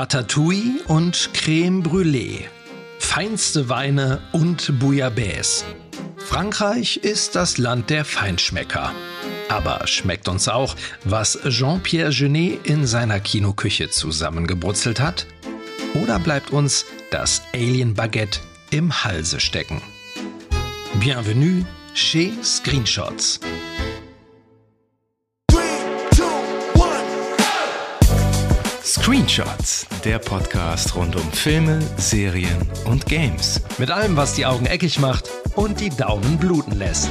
Ratatouille und Crème Brûlée. Feinste Weine und Bouillabaisse. Frankreich ist das Land der Feinschmecker. Aber schmeckt uns auch, was Jean-Pierre Jeunet in seiner Kinoküche zusammengebrutzelt hat? Oder bleibt uns das Alien-Baguette im Halse stecken? Bienvenue chez Screenshots. Screenshots, der Podcast rund um Filme, Serien und Games. Mit allem, was die Augen eckig macht und die Daumen bluten lässt.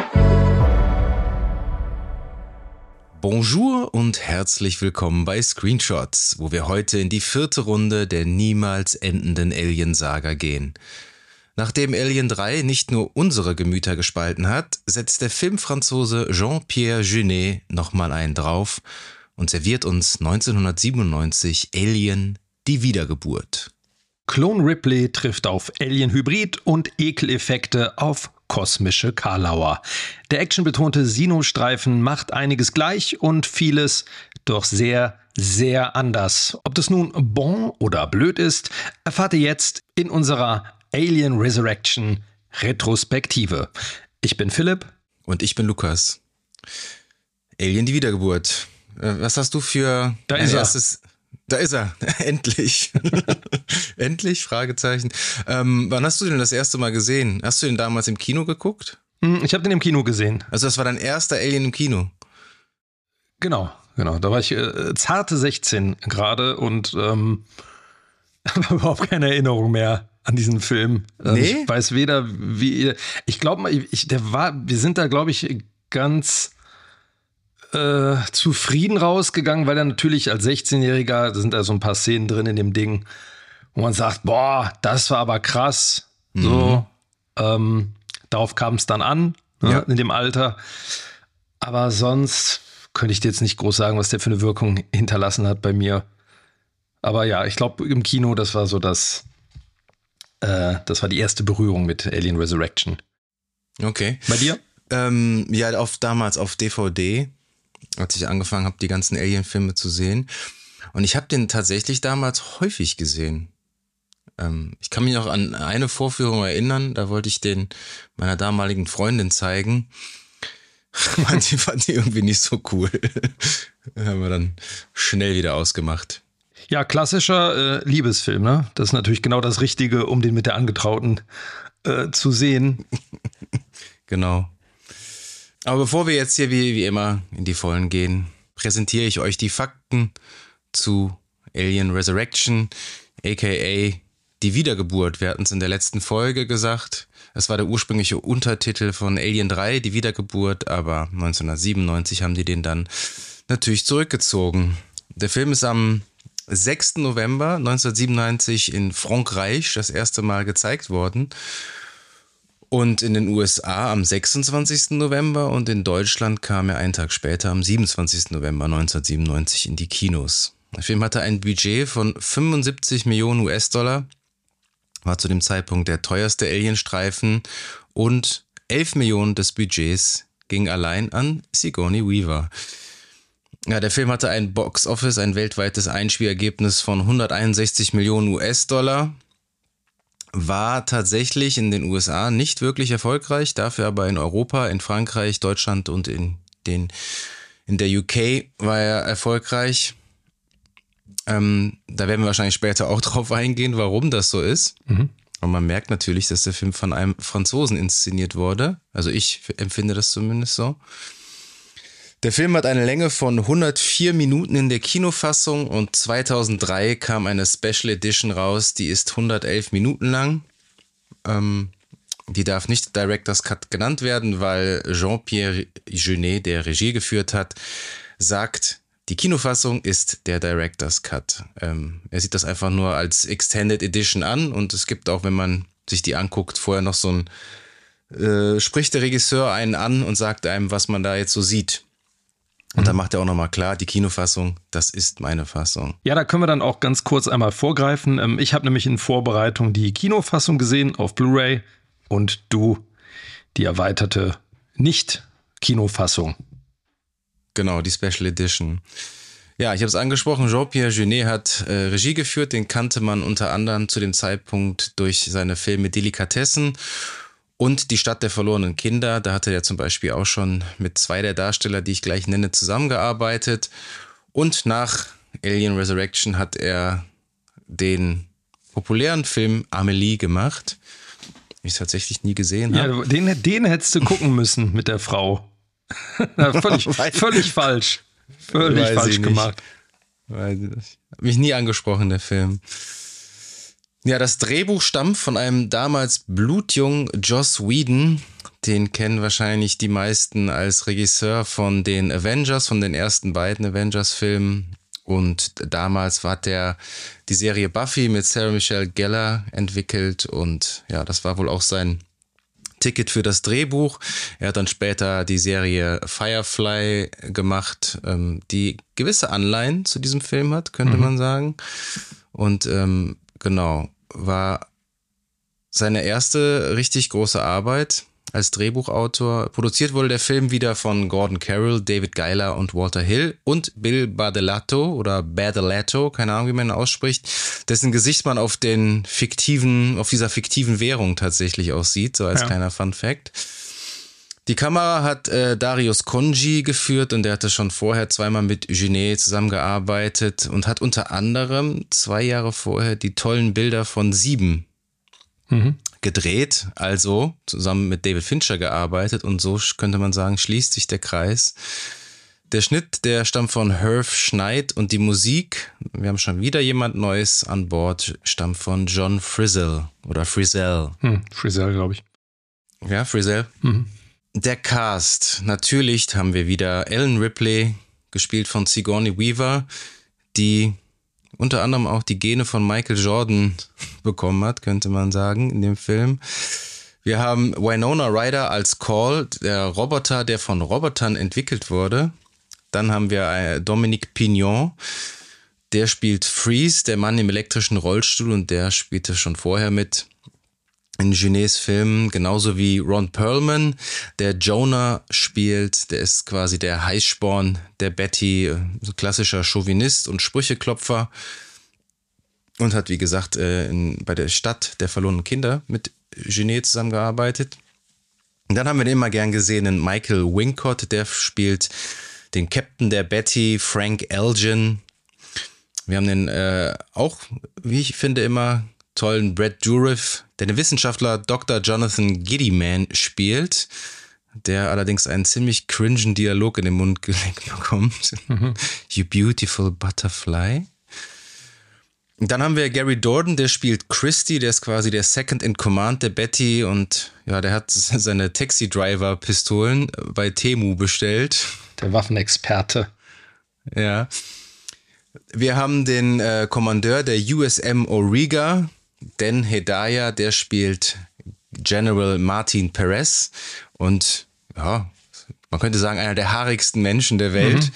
Bonjour und herzlich willkommen bei Screenshots, wo wir heute in die 4. Runde der niemals endenden Alien-Saga gehen. Nachdem Alien 3 nicht nur unsere Gemüter gespalten hat, setzt der Filmfranzose Jean-Pierre Jeunet nochmal einen drauf und serviert uns 1997 Alien, die Wiedergeburt. Clone Ripley trifft auf Alien-Hybrid und Ekeleffekte auf kosmische Karlauer. Der actionbetonte Sinostreifen macht einiges gleich und vieles doch sehr, sehr anders. Ob das nun bon oder blöd ist, erfahrt ihr jetzt in unserer Alien Resurrection Retrospektive. Ich bin Philipp. Und ich bin Lukas. Alien, die Wiedergeburt. Was hast du für Da ein ist erstes... Da ist er, endlich. Endlich, Fragezeichen. Wann hast du den das erste Mal gesehen? Hast du den damals im Kino geguckt? Ich habe den im Kino gesehen. Also das war dein erster Alien im Kino? Genau. Da war ich zarte 16 gerade und habe überhaupt keine Erinnerung mehr an diesen Film. Nee? Ich weiß weder, wie... Ich glaube mal, wir sind da, glaube ich, ganz... zufrieden rausgegangen, weil er natürlich als 16-Jähriger, da sind da so ein paar Szenen drin in dem Ding, wo man sagt, boah, das war aber krass. So, darauf kam es dann an, ne, Ja. in dem Alter. Aber sonst könnte ich dir jetzt nicht groß sagen, was der für eine Wirkung hinterlassen hat bei mir. Aber ja, ich glaube, im Kino, das war so das war die erste Berührung mit Alien Resurrection. Okay. Bei dir? Ja, damals auf DVD, als ich angefangen habe, die ganzen Alien-Filme zu sehen. Und ich habe den tatsächlich damals häufig gesehen. Ich kann mich noch an eine Vorführung erinnern, da wollte ich den meiner damaligen Freundin zeigen. Die fand die irgendwie nicht so cool. Haben wir dann schnell wieder ausgemacht. Ja, klassischer Liebesfilm, ne? Das ist natürlich genau das Richtige, um den mit der Angetrauten zu sehen. Genau. Aber bevor wir jetzt hier wie immer in die Vollen gehen, präsentiere ich euch die Fakten zu Alien Resurrection, aka die Wiedergeburt. Wir hatten es in der letzten Folge gesagt. Es war der ursprüngliche Untertitel von Alien 3, die Wiedergeburt, aber 1997 haben die den dann natürlich zurückgezogen. Der Film ist am 6. November 1997 in Frankreich das erste Mal gezeigt worden. Und in den USA am 26. November und in Deutschland kam er einen Tag später am 27. November 1997 in die Kinos. Der Film hatte ein Budget von 75 Millionen US-Dollar, war zu dem Zeitpunkt der teuerste Alienstreifen und 11 Millionen des Budgets ging allein an Sigourney Weaver. Ja, der Film hatte ein Box-Office, ein weltweites Einspielergebnis von 161 Millionen US-Dollar. War tatsächlich in den USA nicht wirklich erfolgreich, dafür aber in Europa, in Frankreich, Deutschland und in der UK war er erfolgreich. Da werden wir wahrscheinlich später auch drauf eingehen, warum das so ist. Und man merkt natürlich, dass der Film von einem Franzosen inszeniert wurde. Also ich empfinde das zumindest so. Der Film hat eine Länge von 104 Minuten in der Kinofassung und 2003 kam eine Special Edition raus, die ist 111 Minuten lang. Die darf nicht Director's Cut genannt werden, weil Jean-Pierre Jeunet, der Regie geführt hat, sagt, die Kinofassung ist der Director's Cut. Er sieht das einfach nur als Extended Edition an und es gibt auch, wenn man sich die anguckt, vorher noch so spricht der Regisseur einen an und sagt einem, was man da jetzt so sieht. Und dann macht er auch nochmal klar, die Kinofassung, das ist meine Fassung. Ja, da können wir dann auch ganz kurz einmal vorgreifen. Ich habe nämlich in Vorbereitung die Kinofassung gesehen auf Blu-ray und du die erweiterte Nicht-Kinofassung. Genau, die Special Edition. Ja, ich habe es angesprochen, Jean-Pierre Jeunet hat Regie geführt, den kannte man unter anderem zu dem Zeitpunkt durch seine Filme Delikatessen und Die Stadt der verlorenen Kinder. Da hatte er zum Beispiel auch schon mit 2 der Darsteller, die ich gleich nenne, zusammengearbeitet. Und nach Alien Resurrection hat er den populären Film Amélie gemacht, den ich tatsächlich nie gesehen habe. Ja, den hättest du gucken müssen mit der Frau. Völlig falsch. Völlig falsch gemacht. Hat mich nie angesprochen, der Film. Ja, das Drehbuch stammt von einem damals blutjungen Joss Whedon. Den kennen wahrscheinlich die meisten als Regisseur von den Avengers, von den ersten beiden Avengers-Filmen. Und damals hat er die Serie Buffy mit Sarah Michelle Gellar entwickelt. Und ja, das war wohl auch sein Ticket für das Drehbuch. Er hat dann später die Serie Firefly gemacht, die gewisse Anleihen zu diesem Film hat, könnte man sagen. Und genau, war seine erste richtig große Arbeit als Drehbuchautor. Produziert wurde der Film wieder von Gordon Carroll, David Giler und Walter Hill und Bill Badelato oder Badelato, keine Ahnung, wie man ihn ausspricht, dessen Gesicht man auf dieser fiktiven Währung tatsächlich aussieht, so als kleiner Fun Fact. Die Kamera hat Darius Khondji geführt und der hatte schon vorher 2-mal mit Jeunet zusammengearbeitet und hat unter anderem 2 Jahre vorher die tollen Bilder von 7 gedreht, also zusammen mit David Fincher gearbeitet und so könnte man sagen, schließt sich der Kreis. Der Schnitt, der stammt von Herv Schneid und die Musik, wir haben schon wieder jemand Neues an Bord, stammt von John Frizzell oder Frizzell. Frizzell, glaube ich. Ja, Frizzell. Der Cast, natürlich haben wir wieder Ellen Ripley, gespielt von Sigourney Weaver, die unter anderem auch die Gene von Michael Jordan bekommen hat, könnte man sagen, in dem Film. Wir haben Winona Ryder als Call, der Roboter, der von Robotern entwickelt wurde. Dann haben wir Dominique Pignon, der spielt Freeze, der Mann im elektrischen Rollstuhl, und der spielte schon vorher mit in Jeunets Filmen, genauso wie Ron Perlman, der Jonah spielt, der ist quasi der Heißsporn der Betty, so klassischer Chauvinist und Sprücheklopfer und hat, wie gesagt, bei der Stadt der verlorenen Kinder mit Jeunet zusammengearbeitet. Und dann haben wir den immer gern gesehenen Michael Wincott, der spielt den Captain der Betty, Frank Elgin. Wir haben den auch, wie ich finde, immer tollen Brad Dourif, der den Wissenschaftler Dr. Jonathan Giddyman spielt, der allerdings einen ziemlich cringen Dialog in den Mund gelegt bekommt. You beautiful butterfly. Und dann haben wir Gary Dourdan, der spielt Christy, der ist quasi der Second in Command der Betty und ja, der hat seine Taxi-Driver-Pistolen bei Temu bestellt. Der Waffenexperte. Ja. Wir haben den Kommandeur der USM Auriga, Dan Hedaya, der spielt General Martin Perez und ja, man könnte sagen, einer der haarigsten Menschen der Welt.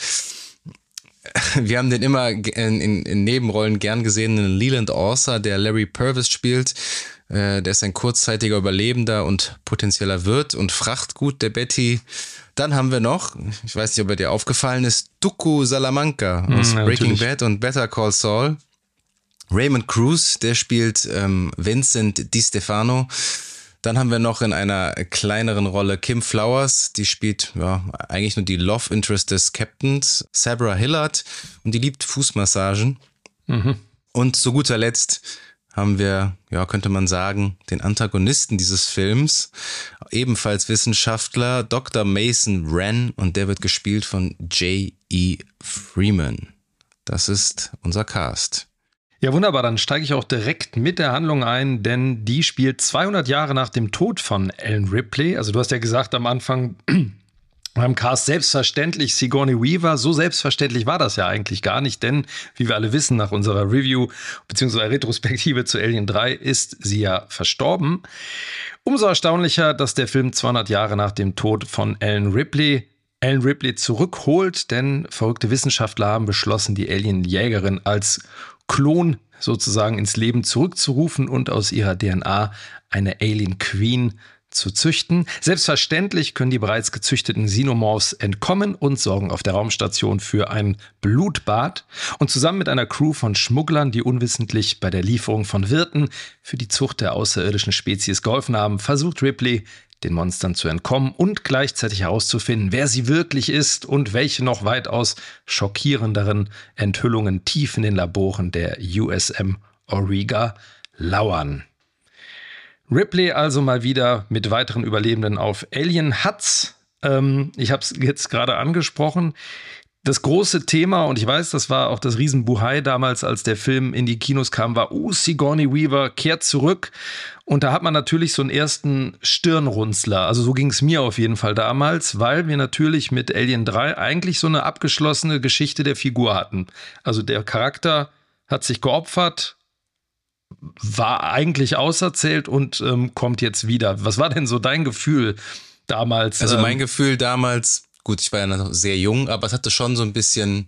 Wir haben den immer in Nebenrollen gern gesehenen Leland Orser, der Larry Purvis spielt. Der ist ein kurzzeitiger Überlebender und potenzieller Wirt und Frachtgut der Betty. Dann haben wir noch, ich weiß nicht, ob er dir aufgefallen ist, Tuco Salamanca aus Breaking Bad und Better Call Saul. Raymond Cruz, der spielt Vincent DiStefano. Dann haben wir noch in einer kleineren Rolle Kim Flowers, die spielt eigentlich nur die Love Interest des Captains, Sabra Hillard, und die liebt Fußmassagen. Und zu guter Letzt haben wir, könnte man sagen, den Antagonisten dieses Films, ebenfalls Wissenschaftler, Dr. Mason Wren, und der wird gespielt von J.E. Freeman. Das ist unser Cast. Ja, wunderbar, dann steige ich auch direkt mit der Handlung ein, denn die spielt 200 Jahre nach dem Tod von Ellen Ripley. Also du hast ja gesagt am Anfang beim Cast selbstverständlich Sigourney Weaver. So selbstverständlich war das ja eigentlich gar nicht, denn wie wir alle wissen, nach unserer Review bzw. Retrospektive zu Alien 3 ist sie ja verstorben. Umso erstaunlicher, dass der Film 200 Jahre nach dem Tod von Ellen Ripley zurückholt, denn verrückte Wissenschaftler haben beschlossen, die Alien-Jägerin als Klon sozusagen ins Leben zurückzurufen und aus ihrer DNA eine Alien Queen zu züchten. Selbstverständlich können die bereits gezüchteten Xenomorphs entkommen und sorgen auf der Raumstation für ein Blutbad. Und zusammen mit einer Crew von Schmugglern, die unwissentlich bei der Lieferung von Wirten für die Zucht der außerirdischen Spezies geholfen haben, versucht Ripley, den Monstern zu entkommen und gleichzeitig herauszufinden, wer sie wirklich ist und welche noch weitaus schockierenderen Enthüllungen tief in den Laboren der USM Auriga lauern. Ripley also mal wieder mit weiteren Überlebenden auf Alien Huts. Ich habe es jetzt gerade angesprochen. Das große Thema, und ich weiß, das war auch das Riesenbuhai damals, als der Film in die Kinos kam, war, Sigourney Weaver kehrt zurück. Und da hat man natürlich so einen ersten Stirnrunzler. Also so ging es mir auf jeden Fall damals, weil wir natürlich mit Alien 3 eigentlich so eine abgeschlossene Geschichte der Figur hatten. Also der Charakter hat sich geopfert, war eigentlich auserzählt und kommt jetzt wieder. Was war denn so dein Gefühl damals? Also mein Gefühl damals, gut, ich war ja noch sehr jung, aber es hatte schon so ein bisschen,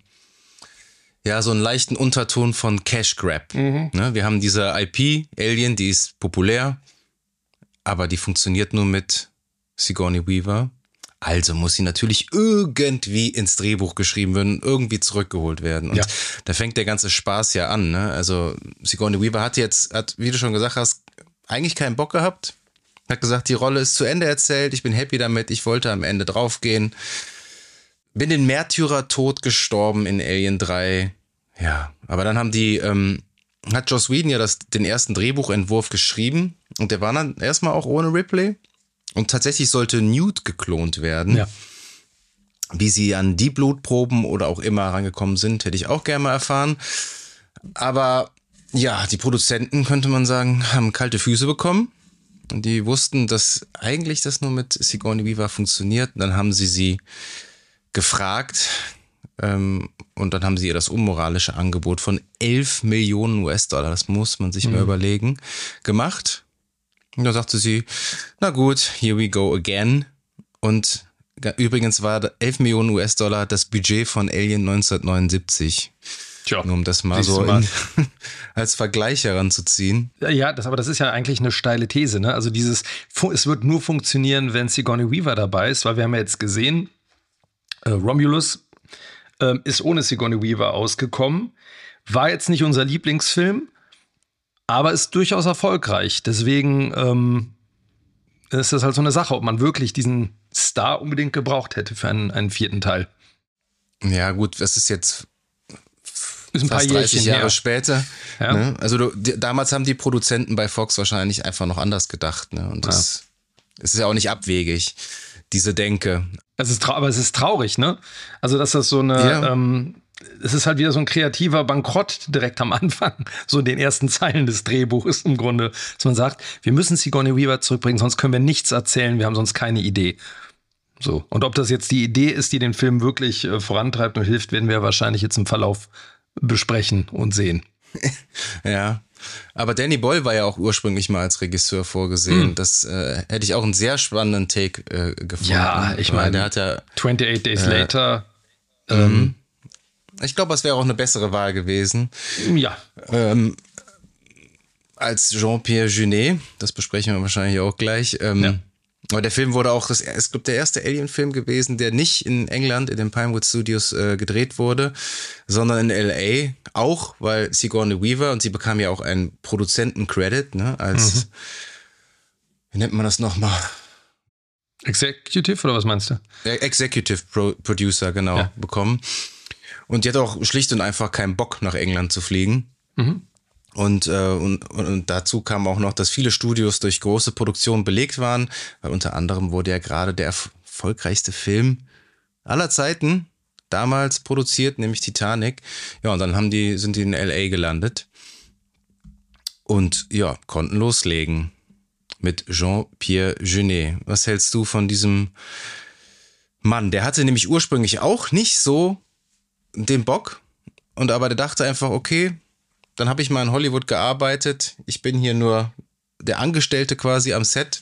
ja, so einen leichten Unterton von Cash Grab. Ne? Wir haben diese IP, Alien, die ist populär, aber die funktioniert nur mit Sigourney Weaver. Also muss sie natürlich irgendwie ins Drehbuch geschrieben werden, irgendwie zurückgeholt werden. Und da fängt der ganze Spaß ja an. Ne? Also Sigourney Weaver hat, wie du schon gesagt hast, eigentlich keinen Bock gehabt. Hat gesagt, die Rolle ist zu Ende erzählt, ich bin happy damit, ich wollte am Ende draufgehen. Bin den Märtyrertod gestorben in Alien 3. Ja, aber dann hat Joss Whedon ja den ersten Drehbuchentwurf geschrieben und der war dann erstmal auch ohne Ripley. Und tatsächlich sollte Newt geklont werden. Ja. Wie sie an die Blutproben oder auch immer rangekommen sind, hätte ich auch gerne mal erfahren. Aber ja, die Produzenten, könnte man sagen, haben kalte Füße bekommen. Und die wussten, dass eigentlich das nur mit Sigourney Weaver funktioniert. Und dann haben sie gefragt und dann haben sie ihr das unmoralische Angebot von 11 Millionen US-Dollar, das muss man sich mal überlegen, gemacht. Und da sagte sie, na gut, here we go again. Und übrigens war 11 Millionen US-Dollar das Budget von Alien 1979. Tja, nur um das mal so als Vergleich heranzuziehen. Ja, aber das ist ja eigentlich eine steile These, ne? Also es wird nur funktionieren, wenn Sigourney Weaver dabei ist, weil wir haben ja jetzt gesehen, Romulus ist ohne Sigourney Weaver ausgekommen, war jetzt nicht unser Lieblingsfilm, aber ist durchaus erfolgreich. Deswegen ist das halt so eine Sache, ob man wirklich diesen Star unbedingt gebraucht hätte für einen vierten Teil. Ja gut, das ist jetzt ist ein fast paar 30 Jahre her. später. Ja. Ne? Also damals haben die Produzenten bei Fox wahrscheinlich einfach noch anders gedacht. Ne? Und das ist ja auch nicht abwegig, diese Denke. Aber es ist traurig, ne? Also dass das so eine... es ist halt wieder so ein kreativer Bankrott direkt am Anfang, so in den ersten Zeilen des Drehbuches im Grunde, dass man sagt, wir müssen Sigourney Weaver zurückbringen, sonst können wir nichts erzählen, wir haben sonst keine Idee. So. Und ob das jetzt die Idee ist, die den Film wirklich vorantreibt und hilft, werden wir wahrscheinlich jetzt im Verlauf besprechen und sehen. Ja, aber Danny Boyle war ja auch ursprünglich mal als Regisseur vorgesehen. Das hätte ich auch einen sehr spannenden Take gefunden. Ja, ich meine, der hat ja 28 Days Later. Ich glaube, das wäre auch eine bessere Wahl gewesen. Ja. Als Jean-Pierre Jeunet, das besprechen wir wahrscheinlich auch gleich. Aber der Film wurde auch, ich glaube, der erste Alien-Film gewesen, der nicht in England in den Pinewood Studios gedreht wurde, sondern in L.A. Auch, weil Sigourney Weaver, und sie bekam ja auch einen Produzenten-Credit, ne, als, wie nennt man das nochmal? Executive oder was meinst du? Executive Producer, genau, bekommen. Und die hat auch schlicht und einfach keinen Bock, nach England zu fliegen. Und dazu kam auch noch, dass viele Studios durch große Produktionen belegt waren, weil unter anderem wurde ja gerade der erfolgreichste Film aller Zeiten damals produziert, nämlich Titanic. Ja, und dann sind die in L.A. gelandet und ja, konnten loslegen mit Jean-Pierre Jeunet. Was hältst du von diesem Mann? Der hatte nämlich ursprünglich auch nicht so den Bock, aber der dachte einfach, okay, dann habe ich mal in Hollywood gearbeitet. Ich bin hier nur der Angestellte quasi am Set.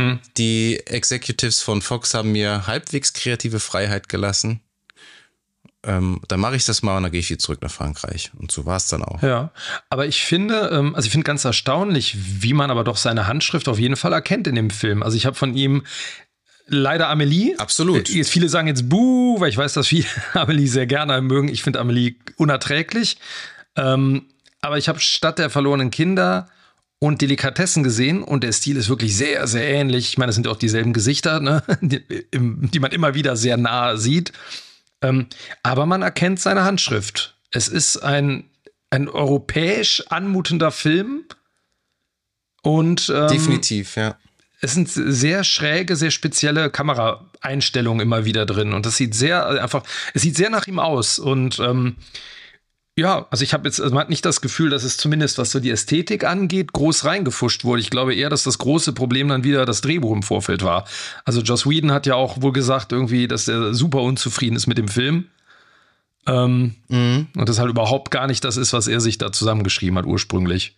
Die Executives von Fox haben mir halbwegs kreative Freiheit gelassen. dann mache ich das mal und dann gehe ich wieder zurück nach Frankreich. Und so war es dann auch. Ja, aber ich finde ganz erstaunlich, wie man aber doch seine Handschrift auf jeden Fall erkennt in dem Film. Also ich habe von ihm leider Amélie. Absolut. Jetzt viele sagen jetzt Buh, weil ich weiß, dass viele Amélie sehr gerne mögen. Ich finde Amélie unerträglich. Aber ich habe Stadt der verlorenen Kinder und Delikatessen gesehen und der Stil ist wirklich sehr, sehr ähnlich. Ich meine, es sind auch dieselben Gesichter, ne? die man immer wieder sehr nah sieht. Aber man erkennt seine Handschrift. Es ist ein europäisch anmutender Film. Und definitiv, ja. Es sind sehr schräge, sehr spezielle Kameraeinstellungen immer wieder drin. Und das sieht es sieht sehr nach ihm aus. Und also man hat nicht das Gefühl, dass es zumindest, was so die Ästhetik angeht, groß reingefuscht wurde. Ich glaube eher, dass das große Problem dann wieder das Drehbuch im Vorfeld war. Also Joss Whedon hat ja auch wohl gesagt, irgendwie, dass er super unzufrieden ist mit dem Film. Und das halt überhaupt gar nicht das ist, was er sich da zusammengeschrieben hat ursprünglich.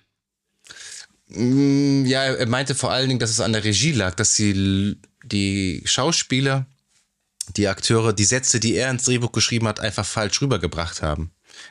Ja, er meinte vor allen Dingen, dass es an der Regie lag, dass die Schauspieler, die Akteure, die Sätze, die er ins Drehbuch geschrieben hat, einfach falsch rübergebracht haben.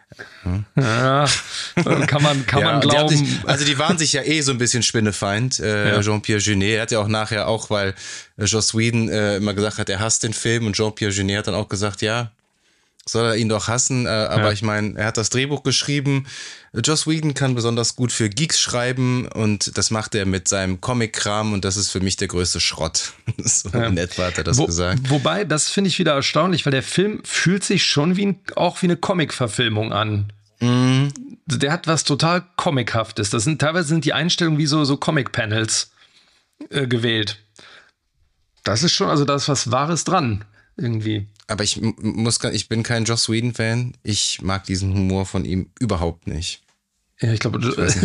Ja, kann man glauben. Die waren sich ja so ein bisschen Spinnefeind, Jean-Pierre Jeunet. Er hat ja auch nachher, weil Joss Whedon immer gesagt hat, er hasst den Film und Jean-Pierre Jeunet hat dann auch gesagt, ja, soll er ihn doch hassen, aber ich meine, er hat das Drehbuch geschrieben. Joss Whedon kann besonders gut für Geeks schreiben und das macht er mit seinem Comic-Kram und das ist für mich der größte Schrott. So in etwa hat er das gesagt. Wobei, das finde ich wieder erstaunlich, weil der Film fühlt sich schon wie eine Comic-Verfilmung an. Mhm. Der hat was total Comichaftes. Teilweise sind die Einstellungen wie so Comic-Panels gewählt. Das ist schon, also da ist was Wahres dran, irgendwie. Aber ich bin kein Joss Whedon-Fan. Ich mag diesen Humor von ihm überhaupt nicht. Ja, ich glaube,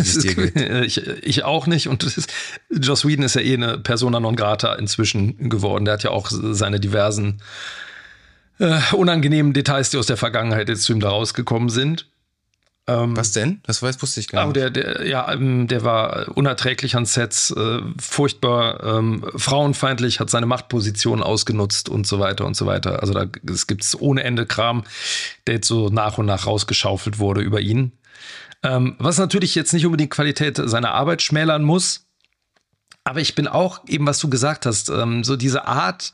ich auch nicht. Und Joss Whedon ist ja eine Persona non grata inzwischen geworden. Der hat ja auch seine diversen unangenehmen Details, die aus der Vergangenheit jetzt zu ihm da rausgekommen sind. Was denn? Das wusste ich gar nicht. Der war unerträglich an Sets, furchtbar frauenfeindlich, hat seine Machtposition ausgenutzt und so weiter und so weiter. Also es gibt ohne Ende Kram, der jetzt so nach und nach rausgeschaufelt wurde über ihn. Was natürlich jetzt nicht unbedingt Qualität seiner Arbeit schmälern muss. Aber ich bin auch, eben was du gesagt hast, so diese Art.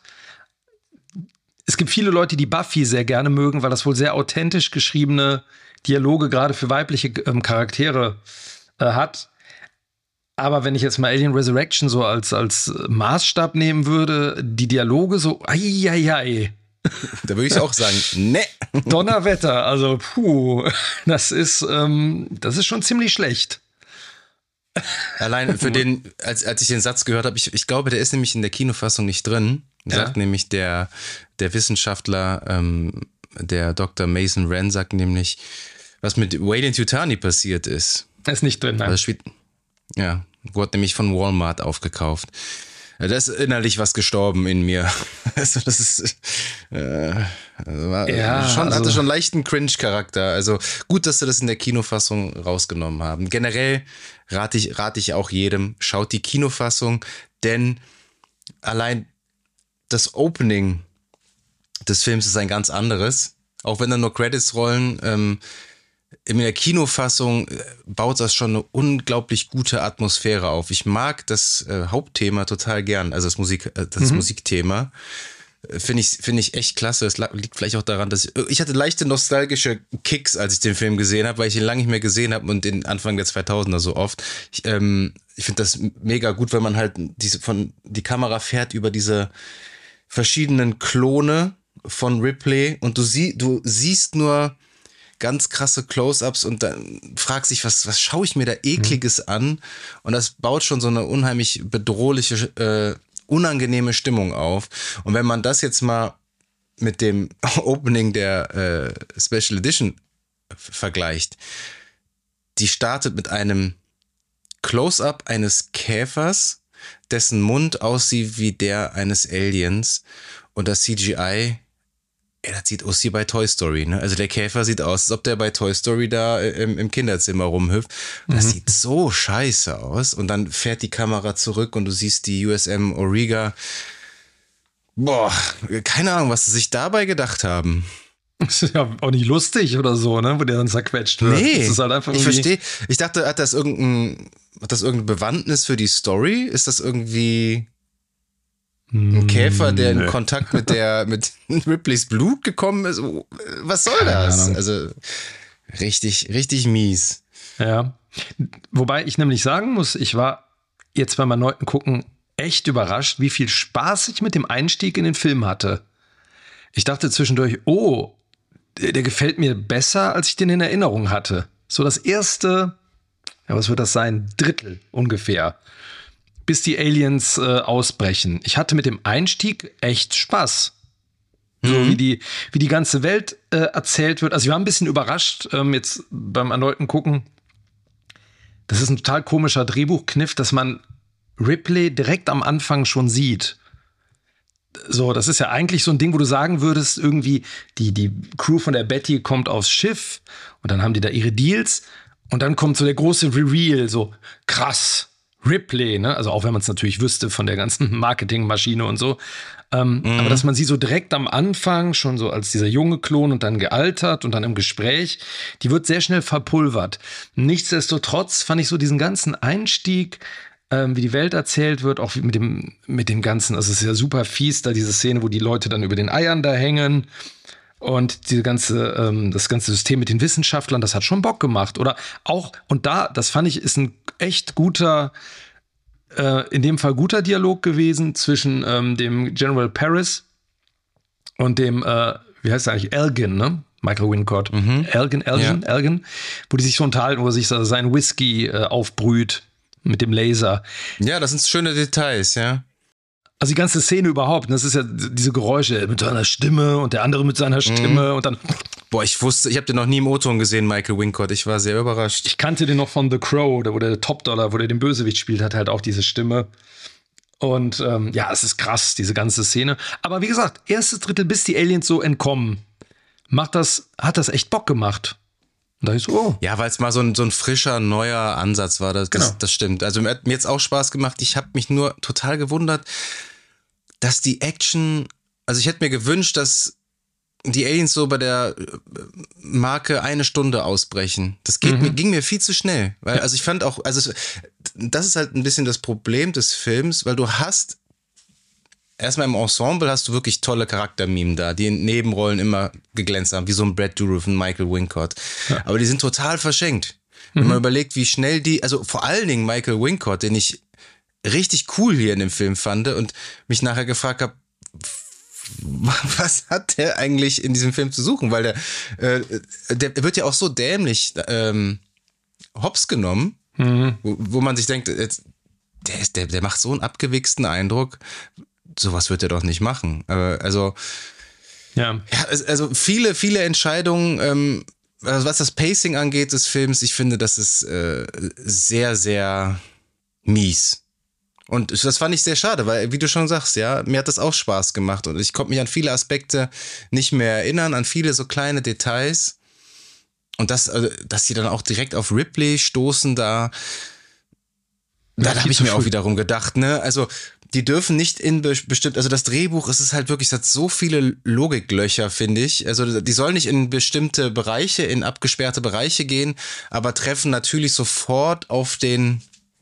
Es gibt viele Leute, die Buffy sehr gerne mögen, weil das wohl sehr authentisch geschriebene Dialoge gerade für weibliche Charaktere hat. Aber wenn ich jetzt mal Alien Resurrection so als Maßstab nehmen würde, die Dialoge so, ai. Da würde ich auch sagen, ne. Donnerwetter, also das ist schon ziemlich schlecht. Allein für als ich den Satz gehört habe, ich glaube, der ist nämlich in der Kinofassung nicht drin. Sagt nämlich der Wissenschaftler, der Dr. Mason Wren sagt nämlich, was mit Weyland-Yutani passiert ist. Er ist nicht drin, nein. Wurde nämlich von Walmart aufgekauft. Da ist innerlich was gestorben in mir. Also das ist hatte schon leichten Cringe-Charakter. Also gut, dass sie das in der Kinofassung rausgenommen haben. Generell rate ich auch jedem, schaut die Kinofassung, denn allein das Opening des Films ist ein ganz anderes. Auch wenn da nur Credits rollen, in der Kinofassung baut das schon eine unglaublich gute Atmosphäre auf. Ich mag das Hauptthema total gern, also das Musikthema. Finde ich echt klasse. Es liegt vielleicht auch daran, dass ich hatte leichte nostalgische Kicks, als ich den Film gesehen habe, weil ich ihn lange nicht mehr gesehen habe und den Anfang der 2000er so oft. Ich finde das mega gut, wenn man halt die Kamera fährt über diese verschiedenen Klone von Ripley und du siehst nur ganz krasse Close-ups und dann fragst dich, was schaue ich mir da Ekliges an? Und das baut schon so eine unheimlich bedrohliche, unangenehme Stimmung auf. Und wenn man das jetzt mal mit dem Opening der Special Edition vergleicht, die startet mit einem Close-up eines Käfers, dessen Mund aussieht wie der eines Aliens und das CGI, das sieht aus wie bei Toy Story, ne? Also der Käfer sieht aus, als ob der bei Toy Story da im Kinderzimmer rumhüpft. Das sieht so scheiße aus. Und dann fährt die Kamera zurück und du siehst die USM Auriga. Boah, keine Ahnung, was sie sich dabei gedacht haben. Das ist ja auch nicht lustig oder so, ne? Wo der dann zerquetscht wird. Nee, das ist halt einfach ich verstehe. Ich dachte, hat das irgendeine Bewandtnis für die Story? Ist das irgendwie ein Käfer, der in Kontakt mit Ripleys Blut gekommen ist? Was soll das? Also richtig, richtig mies. Ja. Wobei ich nämlich sagen muss, ich war jetzt beim erneuten Gucken echt überrascht, wie viel Spaß ich mit dem Einstieg in den Film hatte. Ich dachte zwischendurch, oh, der gefällt mir besser, als ich den in Erinnerung hatte. So das erste, ja, was wird das sein? Drittel ungefähr. Bis die Aliens ausbrechen. Ich hatte mit dem Einstieg echt Spaß. So wie die ganze Welt erzählt wird. Also ich war ein bisschen überrascht jetzt beim erneuten Gucken. Das ist ein total komischer Drehbuchkniff, dass man Ripley direkt am Anfang schon sieht. So, das ist ja eigentlich so ein Ding, wo du sagen würdest, irgendwie die Crew von der Betty kommt aufs Schiff und dann haben die da ihre Deals und dann kommt so der große Reveal, so krass, Ripley, ne? Also auch wenn man es natürlich wüsste von der ganzen Marketingmaschine und so. Aber dass man sie so direkt am Anfang schon so als dieser junge Klon und dann gealtert und dann im Gespräch, die wird sehr schnell verpulvert. Nichtsdestotrotz fand ich so diesen ganzen Einstieg, wie die Welt erzählt wird, auch mit dem Ganzen, also es ist ja super fies, da diese Szene, wo die Leute dann über den Eiern da hängen und das ganze System mit den Wissenschaftlern, das hat schon Bock gemacht. Oder auch, und das fand ich, ist ein echt guter, in dem Fall guter Dialog gewesen zwischen dem General Paris und dem, wie heißt er eigentlich, Elgin, ne? Michael Wincott. Elgin, wo die sich so unterhalten, wo er sich sein Whisky aufbrüht mit dem Laser. Ja, das sind schöne Details, ja. Also die ganze Szene überhaupt, das ist ja diese Geräusche mit seiner Stimme und der andere mit seiner Stimme und dann... Boah, ich habe den noch nie im O-Ton gesehen, Michael Wincott. Ich war sehr überrascht. Ich kannte den noch von The Crow, wo der Top Dollar, wo der den Bösewicht spielt, hat halt auch diese Stimme. Und ja, es ist krass, diese ganze Szene. Aber wie gesagt, erstes Drittel, bis die Aliens so entkommen, hat das echt Bock gemacht. Und da ist so, oh. Ja, weil es mal so ein frischer, neuer Ansatz war. Das stimmt. Also mir hat jetzt auch Spaß gemacht. Ich habe mich nur total gewundert, dass die Action, also ich hätte mir gewünscht, dass die Aliens so bei der Marke 1 Stunde ausbrechen. Das ging mir viel zu schnell. Weil, also ich fand auch, also das ist halt ein bisschen das Problem des Films, weil du hast, erstmal im Ensemble hast du wirklich tolle Charaktermimen da, die in Nebenrollen immer geglänzt haben, wie so ein Brad Dourif und Michael Wincott. Ja. Aber die sind total verschenkt. Wenn man überlegt, wie schnell also vor allen Dingen Michael Wincott, den ich richtig cool hier in dem Film fand und mich nachher gefragt habe, was hat der eigentlich in diesem Film zu suchen? Weil der wird ja auch so dämlich hops genommen, wo man sich denkt, der macht so einen abgewichsten Eindruck, sowas wird er doch nicht machen. Also viele, viele Entscheidungen, was das Pacing angeht des Films, ich finde, das ist sehr, sehr mies. Und das fand ich sehr schade, weil, wie du schon sagst, ja, mir hat das auch Spaß gemacht und ich konnte mich an viele Aspekte nicht mehr erinnern, an viele so kleine Details und dass sie dann auch direkt auf Ripley stoßen, da habe ich mir auch wiederum gedacht, ne, also die dürfen nicht bestimmt, also das Drehbuch, es ist halt wirklich, es hat so viele Logiklöcher, finde ich, also die sollen nicht in bestimmte Bereiche, in abgesperrte Bereiche gehen, aber treffen natürlich sofort auf den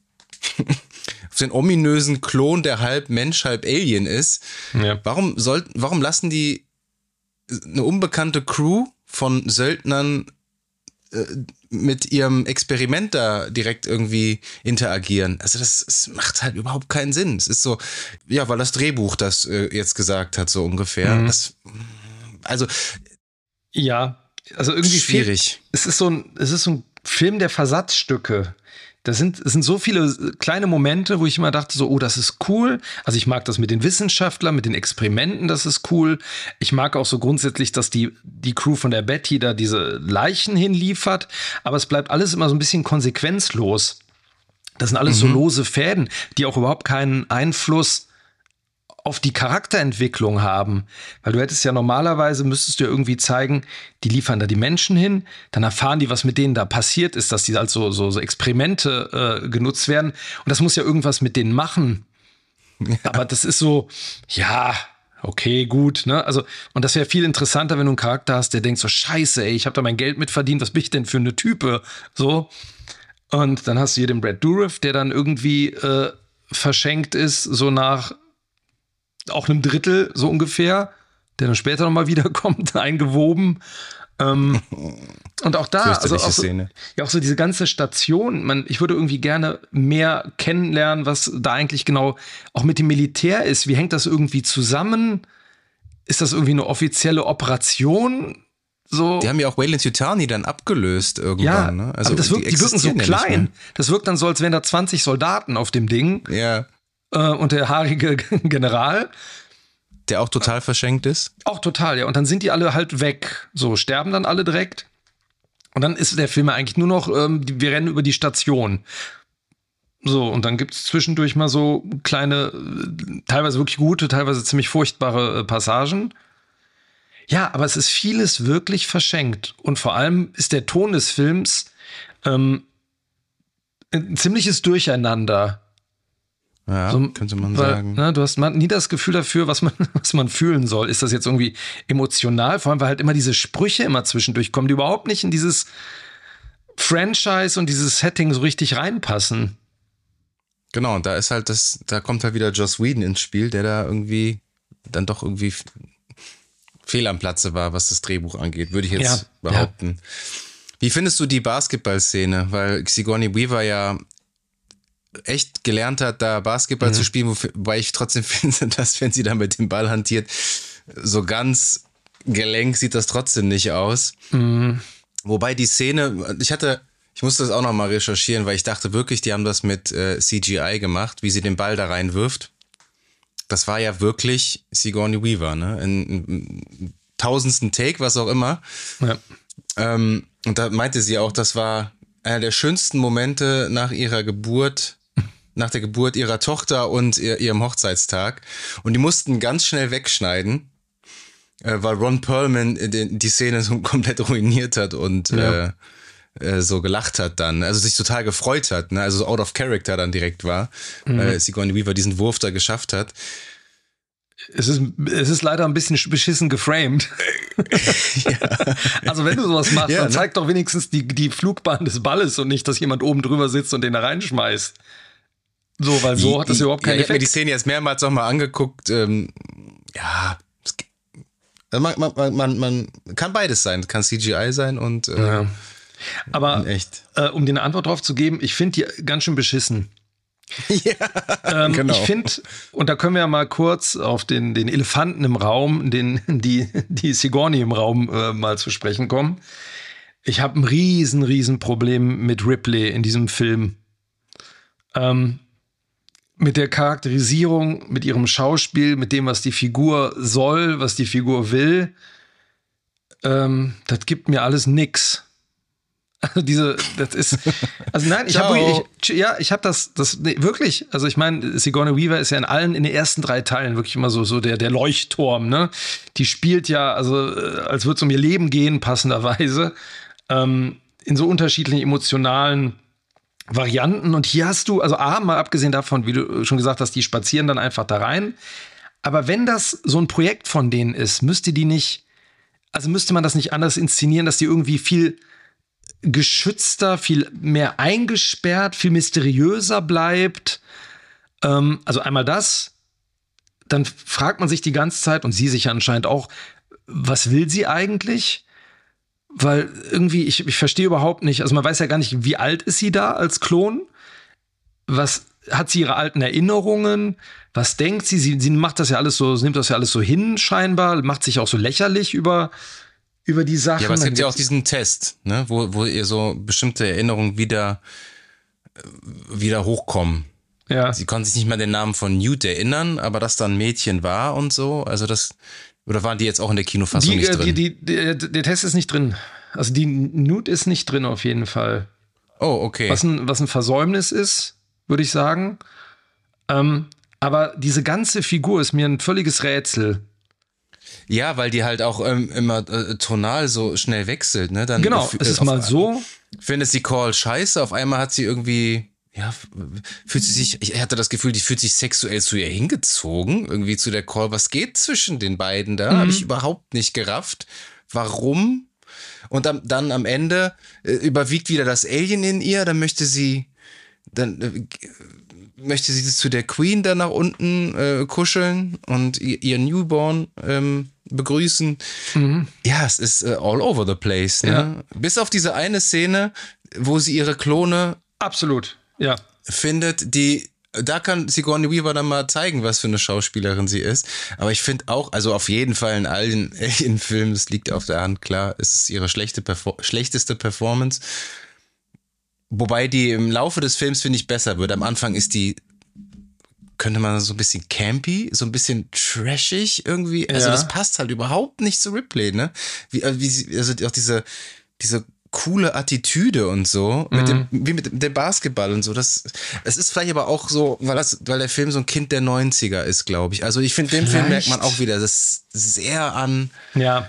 ominösen Klon, der halb Mensch, halb Alien ist. Ja. Warum lassen die eine unbekannte Crew von Söldnern mit ihrem Experiment da direkt irgendwie interagieren? Also das macht halt überhaupt keinen Sinn. Es ist so, ja, weil das Drehbuch das jetzt gesagt hat, so ungefähr. Ja, also irgendwie schwierig. Es ist so ein Film der Versatzstücke. Es sind so viele kleine Momente, wo ich immer dachte so, oh, das ist cool. Also ich mag das mit den Wissenschaftlern, mit den Experimenten, das ist cool. Ich mag auch so grundsätzlich, dass die Crew von der Betty da diese Leichen hinliefert. Aber es bleibt alles immer so ein bisschen konsequenzlos. Das sind alles so lose Fäden, die auch überhaupt keinen Einfluss auf die Charakterentwicklung haben. Weil du hättest ja normalerweise, müsstest du ja irgendwie zeigen, die liefern da die Menschen hin, dann erfahren die, was mit denen da passiert ist, dass die als so Experimente genutzt werden. Und das muss ja irgendwas mit denen machen. Ja. Aber das ist so, ja, okay, gut, ne? Also, und das wäre viel interessanter, wenn du einen Charakter hast, der denkt so, scheiße, ey, ich habe da mein Geld mit verdient, was bin ich denn für eine Type? So. Und dann hast du hier den Brad Dourif, der dann irgendwie verschenkt ist, so nach auch einem Drittel, so ungefähr, der dann später nochmal wiederkommt, eingewoben. Und auch da, also auch so, ja, auch so diese ganze Station, ich würde irgendwie gerne mehr kennenlernen, was da eigentlich genau auch mit dem Militär ist. Wie hängt das irgendwie zusammen? Ist das irgendwie eine offizielle Operation? So. Die haben ja auch Weyland-Yutani dann abgelöst irgendwann. Ja, ne? Also aber die wirken so klein. Ja, das wirkt dann so, als wären da 20 Soldaten auf dem Ding. Ja. Und der haarige General. Der auch total verschenkt ist. Auch total, ja. Und dann sind die alle halt weg. So, sterben dann alle direkt. Und dann ist der Film eigentlich nur noch, wir rennen über die Station. So, und dann gibt es zwischendurch mal so kleine, teilweise wirklich gute, teilweise ziemlich furchtbare Passagen. Ja, aber es ist vieles wirklich verschenkt. Und vor allem ist der Ton des Films ein ziemliches Durcheinander. Ja, so, könnte man sagen. Ne, du hast nie das Gefühl dafür, was man fühlen soll. Ist das jetzt irgendwie emotional? Vor allem, weil halt immer diese Sprüche immer zwischendurch kommen, die überhaupt nicht in dieses Franchise und dieses Setting so richtig reinpassen. Genau, und da kommt halt wieder Joss Whedon ins Spiel, der da irgendwie dann doch irgendwie fehl am Platze war, was das Drehbuch angeht, würde ich jetzt behaupten. Ja. Wie findest du die Basketballszene? Weil Sigourney Weaver ja echt gelernt hat, da Basketball zu spielen, wobei ich trotzdem finde, dass wenn sie da mit dem Ball hantiert, so ganz gelenk sieht das trotzdem nicht aus. Mhm. Wobei die Szene, ich musste das auch noch mal recherchieren, weil ich dachte wirklich, die haben das mit CGI gemacht, wie sie den Ball da reinwirft. Das war ja wirklich Sigourney Weaver, ne? In tausendsten Take, was auch immer. Ja. Und da meinte sie auch, das war einer der schönsten Momente nach der Geburt ihrer Tochter und ihrem Hochzeitstag. Und die mussten ganz schnell wegschneiden, weil Ron Perlman die Szene so komplett ruiniert hat und so gelacht hat dann. Also sich total gefreut hat, ne? Also so out of character dann direkt war, weil Sigourney Weaver diesen Wurf da geschafft hat. Es ist leider ein bisschen beschissen geframed. Ja. Also wenn du sowas machst, dann zeig doch wenigstens die Flugbahn des Balles und nicht, dass jemand oben drüber sitzt und den da reinschmeißt. So, weil so hat das überhaupt keinen Effekt. Ich habe mir die Szene jetzt mehrmals noch mal angeguckt. Man kann beides sein. Kann CGI sein und aber echt. Um dir eine Antwort drauf zu geben, ich finde die ganz schön beschissen. Ja, genau. Ich finde, und da können wir ja mal kurz auf den Elefanten im Raum, die Sigourney im Raum mal zu sprechen kommen. Ich habe ein riesen Problem mit Ripley in diesem Film. Mit der Charakterisierung, mit ihrem Schauspiel, mit dem, was die Figur soll, was die Figur will. Das gibt mir alles nix. Also nein, ich habe das wirklich, also ich meine, Sigourney Weaver ist ja in den ersten 3 Teilen wirklich immer so der Leuchtturm, ne? Die spielt ja, also als würde es um ihr Leben gehen, passenderweise, in so unterschiedlichen emotionalen Varianten. Und hier hast du, also mal abgesehen davon, wie du schon gesagt hast, die spazieren dann einfach da rein. Aber wenn das so ein Projekt von denen ist, müsste man das nicht anders inszenieren, dass die irgendwie viel geschützter, viel mehr eingesperrt, viel mysteriöser bleibt. Also einmal das, dann fragt man sich die ganze Zeit, und sie sich anscheinend auch, was will sie eigentlich? Weil irgendwie, ich verstehe überhaupt nicht, also man weiß ja gar nicht, wie alt ist sie da als Klon? Was hat sie ihre alten Erinnerungen? Was denkt sie? Sie macht das ja alles so, nimmt das ja alles so hin scheinbar, macht sich auch so lächerlich über die Sachen. Ja, aber es gibt ja auch diesen Test, ne, wo ihr so bestimmte Erinnerungen wieder hochkommen. Ja. Sie konnte sich nicht mehr den Namen von Newt erinnern, aber dass da ein Mädchen war und so, also oder waren die jetzt auch in der Kinofassung nicht drin? Der Test ist nicht drin. Also die Newt ist nicht drin auf jeden Fall. Oh, okay. Was ein Versäumnis ist, würde ich sagen. Aber diese ganze Figur ist mir ein völliges Rätsel. Ja, weil die halt auch immer tonal so schnell wechselt, ne? Dann genau, es ist mal so. Findet sie Call scheiße, auf einmal hat sie irgendwie ja, fühlt sie sich, ich hatte das Gefühl, die fühlt sich sexuell zu ihr hingezogen, irgendwie zu der Call. Was geht zwischen den beiden da? Habe ich überhaupt nicht gerafft. Warum? Und dann am Ende überwiegt wieder das Alien in ihr, dann möchte sie zu der Queen da nach unten kuscheln und ihr Newborn begrüßen. Ja, es ist all over the place. Ne? Ja. Bis auf diese eine Szene, wo sie ihre Klone Absolut, ja. findet, da kann Sigourney Weaver dann mal zeigen, was für eine Schauspielerin sie ist. Aber ich finde auch, also auf jeden Fall in allen Alien-Filmen, es liegt auf der Hand, klar, es ist ihre schlechteste Performance. Wobei die im Laufe des Films, finde ich, besser wird. Am Anfang ist die, könnte man so ein bisschen campy, so ein bisschen trashig irgendwie. Also Ja. das passt halt überhaupt nicht zu Ripley, ne? Wie sie, also auch diese coole Attitüde und so, wie mit dem Basketball und so. Es ist vielleicht aber auch so, weil der Film so ein Kind der 90er ist, glaube ich. Also ich finde, dem Film merkt man auch wieder, das ist sehr an, Ja.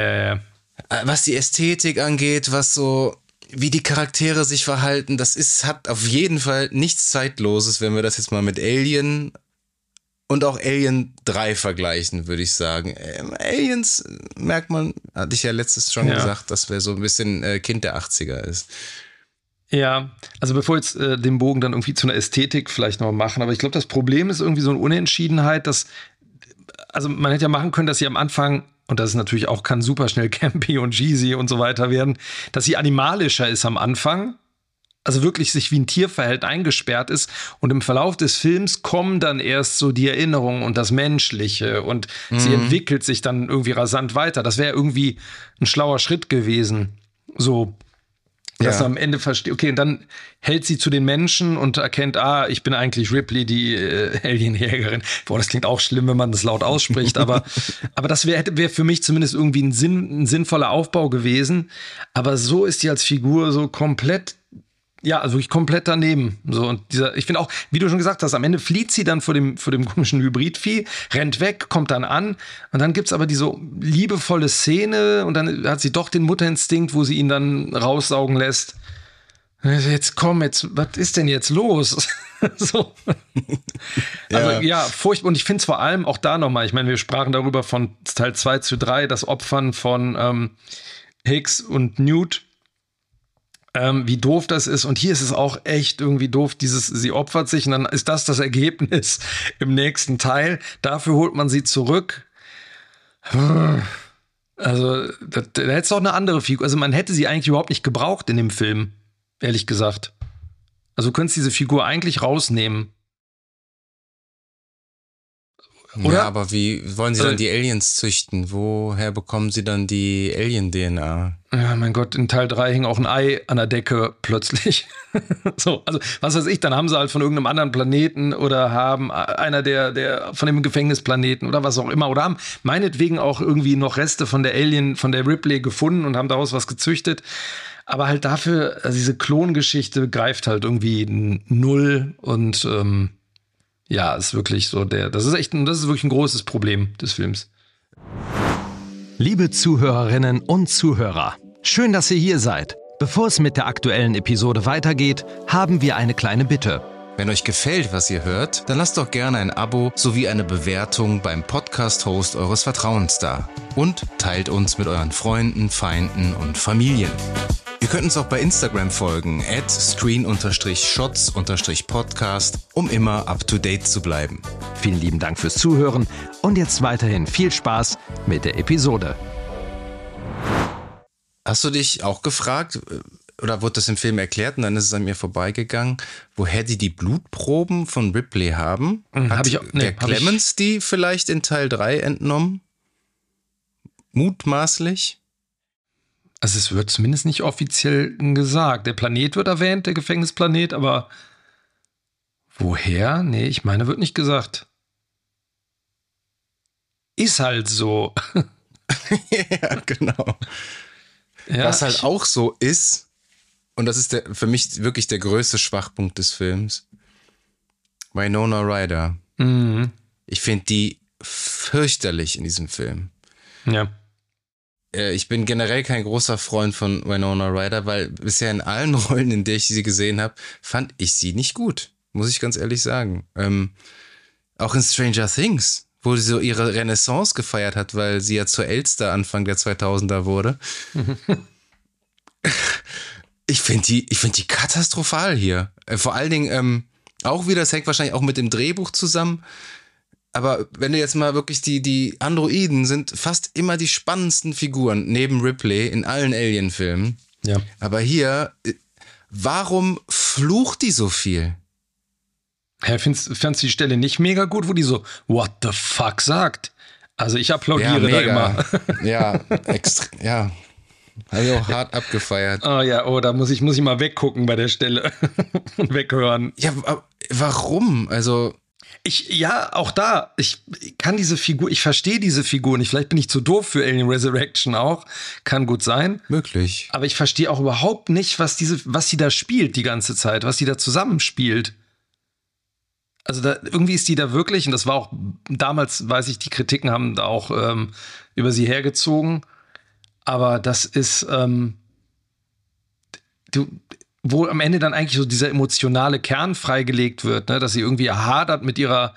was die Ästhetik angeht, was so, wie die Charaktere sich verhalten, hat auf jeden Fall nichts Zeitloses, wenn wir das jetzt mal mit Alien und auch Alien 3 vergleichen, würde ich sagen. Aliens merkt man, hatte ich ja letztes schon gesagt, dass wir so ein bisschen Kind der 80er ist. Ja, also bevor wir jetzt den Bogen dann irgendwie zu einer Ästhetik vielleicht noch machen, aber ich glaube, das Problem ist irgendwie so eine Unentschiedenheit, also man hätte ja machen können, dass sie am Anfang, und das ist natürlich auch, kann super schnell campy und cheesy und so weiter werden, dass sie animalischer ist am Anfang, also wirklich sich wie ein Tier verhält, eingesperrt ist, und im Verlauf des Films kommen dann erst so die Erinnerungen und das Menschliche und sie entwickelt sich dann irgendwie rasant weiter. Das wäre irgendwie ein schlauer Schritt gewesen, so, dass er am Ende versteht, okay, und dann hält sie zu den Menschen und erkennt, ich bin eigentlich Ripley, die Alienjägerin. Boah, das klingt auch schlimm, wenn man das laut ausspricht, aber das wäre für mich zumindest irgendwie ein sinnvoller Aufbau gewesen. Aber so ist die als Figur so komplett, ja, also wirklich komplett daneben. So, und ich finde auch, wie du schon gesagt hast, am Ende flieht sie dann vor dem komischen Hybridvieh, rennt weg, kommt dann an, und dann gibt's aber diese liebevolle Szene und dann hat sie doch den Mutterinstinkt, wo sie ihn dann raussaugen lässt. Jetzt komm, was ist denn jetzt los? So. Also ja, furchtbar. Und ich finde es vor allem auch da nochmal, ich meine, wir sprachen darüber von Teil 2:3, das Opfern von Hicks und Newt, wie doof das ist. Und hier ist es auch echt irgendwie doof, sie opfert sich und dann ist das Ergebnis im nächsten Teil. Dafür holt man sie zurück. Also, da hätte es auch eine andere Figur. Also, man hätte sie eigentlich überhaupt nicht gebraucht in dem Film, ehrlich gesagt. Also, du könntest diese Figur eigentlich rausnehmen. Oder? Ja, aber wie wollen sie dann die Aliens züchten? Woher bekommen sie dann die Alien-DNA? Ja, mein Gott, in Teil 3 hing auch ein Ei an der Decke plötzlich. So, also, was weiß ich, dann haben sie halt von irgendeinem anderen Planeten oder haben einer der von dem Gefängnisplaneten oder was auch immer, oder haben meinetwegen auch irgendwie noch Reste von der Ripley gefunden und haben daraus was gezüchtet. Aber halt dafür, also diese Klongeschichte greift halt irgendwie null und ja, ist wirklich so das ist wirklich ein großes Problem des Films. Liebe Zuhörerinnen und Zuhörer, schön, dass ihr hier seid. Bevor es mit der aktuellen Episode weitergeht, haben wir eine kleine Bitte. Wenn euch gefällt, was ihr hört, dann lasst doch gerne ein Abo sowie eine Bewertung beim Podcast-Host eures Vertrauens da. Und teilt uns mit euren Freunden, Feinden und Familien. Ihr könnt uns auch bei Instagram folgen, @screen_shots_podcast, um immer up-to-date zu bleiben. Vielen lieben Dank fürs Zuhören und jetzt weiterhin viel Spaß mit der Episode. Hast du dich auch gefragt, oder wurde das im Film erklärt und dann ist es an mir vorbeigegangen, woher die Blutproben von Ripley haben? Hat der Clemens die vielleicht in Teil 3 entnommen? Mutmaßlich? Also es wird zumindest nicht offiziell gesagt. Der Planet wird erwähnt, der Gefängnisplanet, aber woher? Nee, ich meine, wird nicht gesagt. Ist halt so. Ja, genau. Ja, was halt auch so ist, und das ist für mich wirklich der größte Schwachpunkt des Films, Winona Ryder. Ich finde die fürchterlich in diesem Film. Ja. ich bin generell kein großer Freund von Winona Ryder, weil bisher in allen Rollen, in denen ich sie gesehen habe, fand ich sie nicht gut, muss ich ganz ehrlich sagen. Auch in Stranger Things, wo sie so ihre Renaissance gefeiert hat, weil sie ja zur Elster Anfang der 2000er wurde. Ich finde die katastrophal hier. Vor allen Dingen auch wieder, das hängt wahrscheinlich auch mit dem Drehbuch zusammen. Aber wenn du jetzt mal wirklich die Androiden sind fast immer die spannendsten Figuren neben Ripley in allen Alien-Filmen. Ja. Aber hier, warum flucht die so viel? Ja, fandst die Stelle nicht mega gut, wo die so what the fuck sagt? Also ich applaudiere da immer. Ja, ja. Habe ich auch hart abgefeiert. Da muss ich mal weggucken bei der Stelle und weghören. Ja, warum? Also auch da, ich kann diese Figur, ich verstehe diese Figur nicht. Vielleicht bin ich zu doof für Alien Resurrection auch. Kann gut sein. Möglich. Aber ich verstehe auch überhaupt nicht, was sie da spielt die ganze Zeit, was sie da zusammenspielt. Also irgendwie ist die da wirklich, und das war auch damals, weiß ich, die Kritiken haben da auch über sie hergezogen. Aber das ist, wo am Ende dann eigentlich so dieser emotionale Kern freigelegt wird, ne? Dass sie irgendwie hadert mit ihrem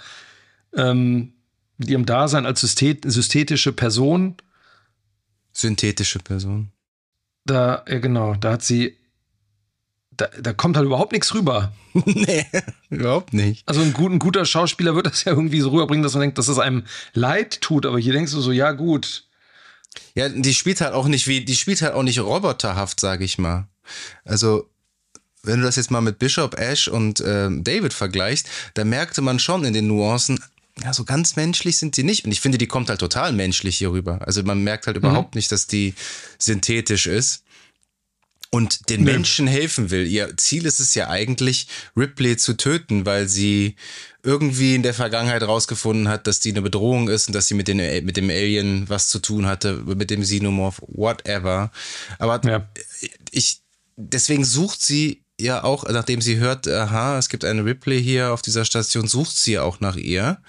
Dasein als synthetische Person. Synthetische Person. Da hat sie, da kommt halt überhaupt nichts rüber. Nee, überhaupt nicht. Also ein guter Schauspieler wird das ja irgendwie so rüberbringen, dass man denkt, dass es einem leid tut, aber hier denkst du so, ja gut. Ja, die spielt halt auch nicht roboterhaft, sag ich mal. Also wenn du das jetzt mal mit Bishop, Ash und David vergleichst, da merkte man schon in den Nuancen, ja, so ganz menschlich sind die nicht. Und ich finde, die kommt halt total menschlich hier rüber. Also man merkt halt überhaupt nicht, dass die synthetisch ist und den Menschen helfen will. Ihr Ziel ist es ja eigentlich, Ripley zu töten, weil sie irgendwie in der Vergangenheit rausgefunden hat, dass die eine Bedrohung ist und dass sie mit dem Alien was zu tun hatte, mit dem Xenomorph, whatever. Aber deswegen sucht sie ja auch, nachdem sie hört, es gibt eine Ripley hier auf dieser Station, sucht sie ja auch nach ihr.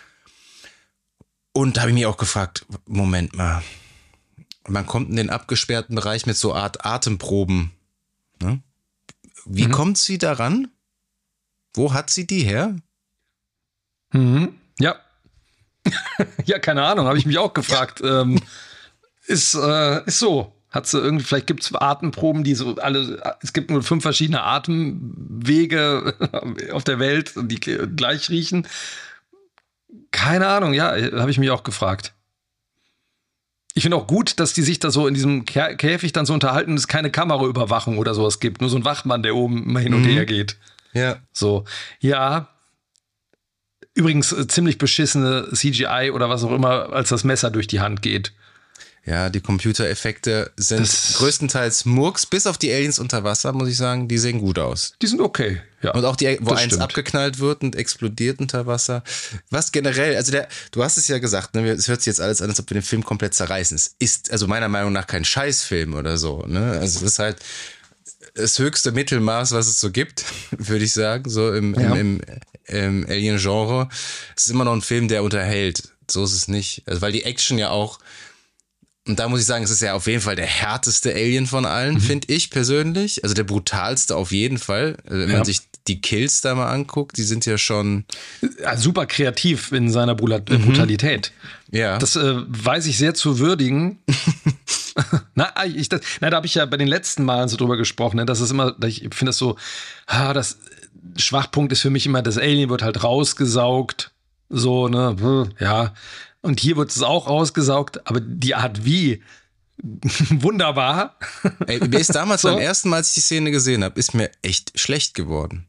Und da habe ich mich auch gefragt, Moment mal, man kommt in den abgesperrten Bereich mit so Art Atemproben. Ne? Wie kommt sie daran? Wo hat sie die her? Ja. Ja, keine Ahnung, habe ich mich auch gefragt. Ist so. Hat sie irgendwie, vielleicht gibt es Atemproben, die so es gibt nur 5 verschiedene Atemwege auf der Welt, die gleich riechen. Keine Ahnung, ja, habe ich mich auch gefragt. Ich finde auch gut, dass die sich da so in diesem Käfig dann so unterhalten, dass es keine Kameraüberwachung oder sowas gibt. Nur so ein Wachmann, der oben immer hin und her geht. Ja. So, ja. Übrigens ziemlich beschissene CGI oder was auch immer, als das Messer durch die Hand geht. Ja, die Computereffekte sind größtenteils Murks, bis auf die Aliens unter Wasser, muss ich sagen, die sehen gut aus. Die sind okay, ja. Und auch die, wo eins abgeknallt wird und explodiert unter Wasser. Was generell, also du hast es ja gesagt, ne, es hört sich jetzt alles an, als ob wir den Film komplett zerreißen. Es ist also meiner Meinung nach kein Scheißfilm oder so, ne? Also es ist halt das höchste Mittelmaß, was es so gibt, würde ich sagen, so im Alien-Genre. Es ist immer noch ein Film, der unterhält. So ist es nicht. Also weil die Action ja auch, und da muss ich sagen, es ist ja auf jeden Fall der härteste Alien von allen, finde ich persönlich. Also der brutalste auf jeden Fall. Also wenn man sich die Kills da mal anguckt, die sind ja schon super kreativ in seiner Brutalität. Ja. Das weiß ich sehr zu würdigen. Da habe ich ja bei den letzten Malen so drüber gesprochen, ne, dass es immer, ich finde das so, das Schwachpunkt ist für mich immer, das Alien wird halt rausgesaugt, so, ne, ja. Und hier wird es auch rausgesaugt, aber die Art wie, wunderbar. Ey, mir ist damals beim ersten Mal, als ich die Szene gesehen habe, ist mir echt schlecht geworden.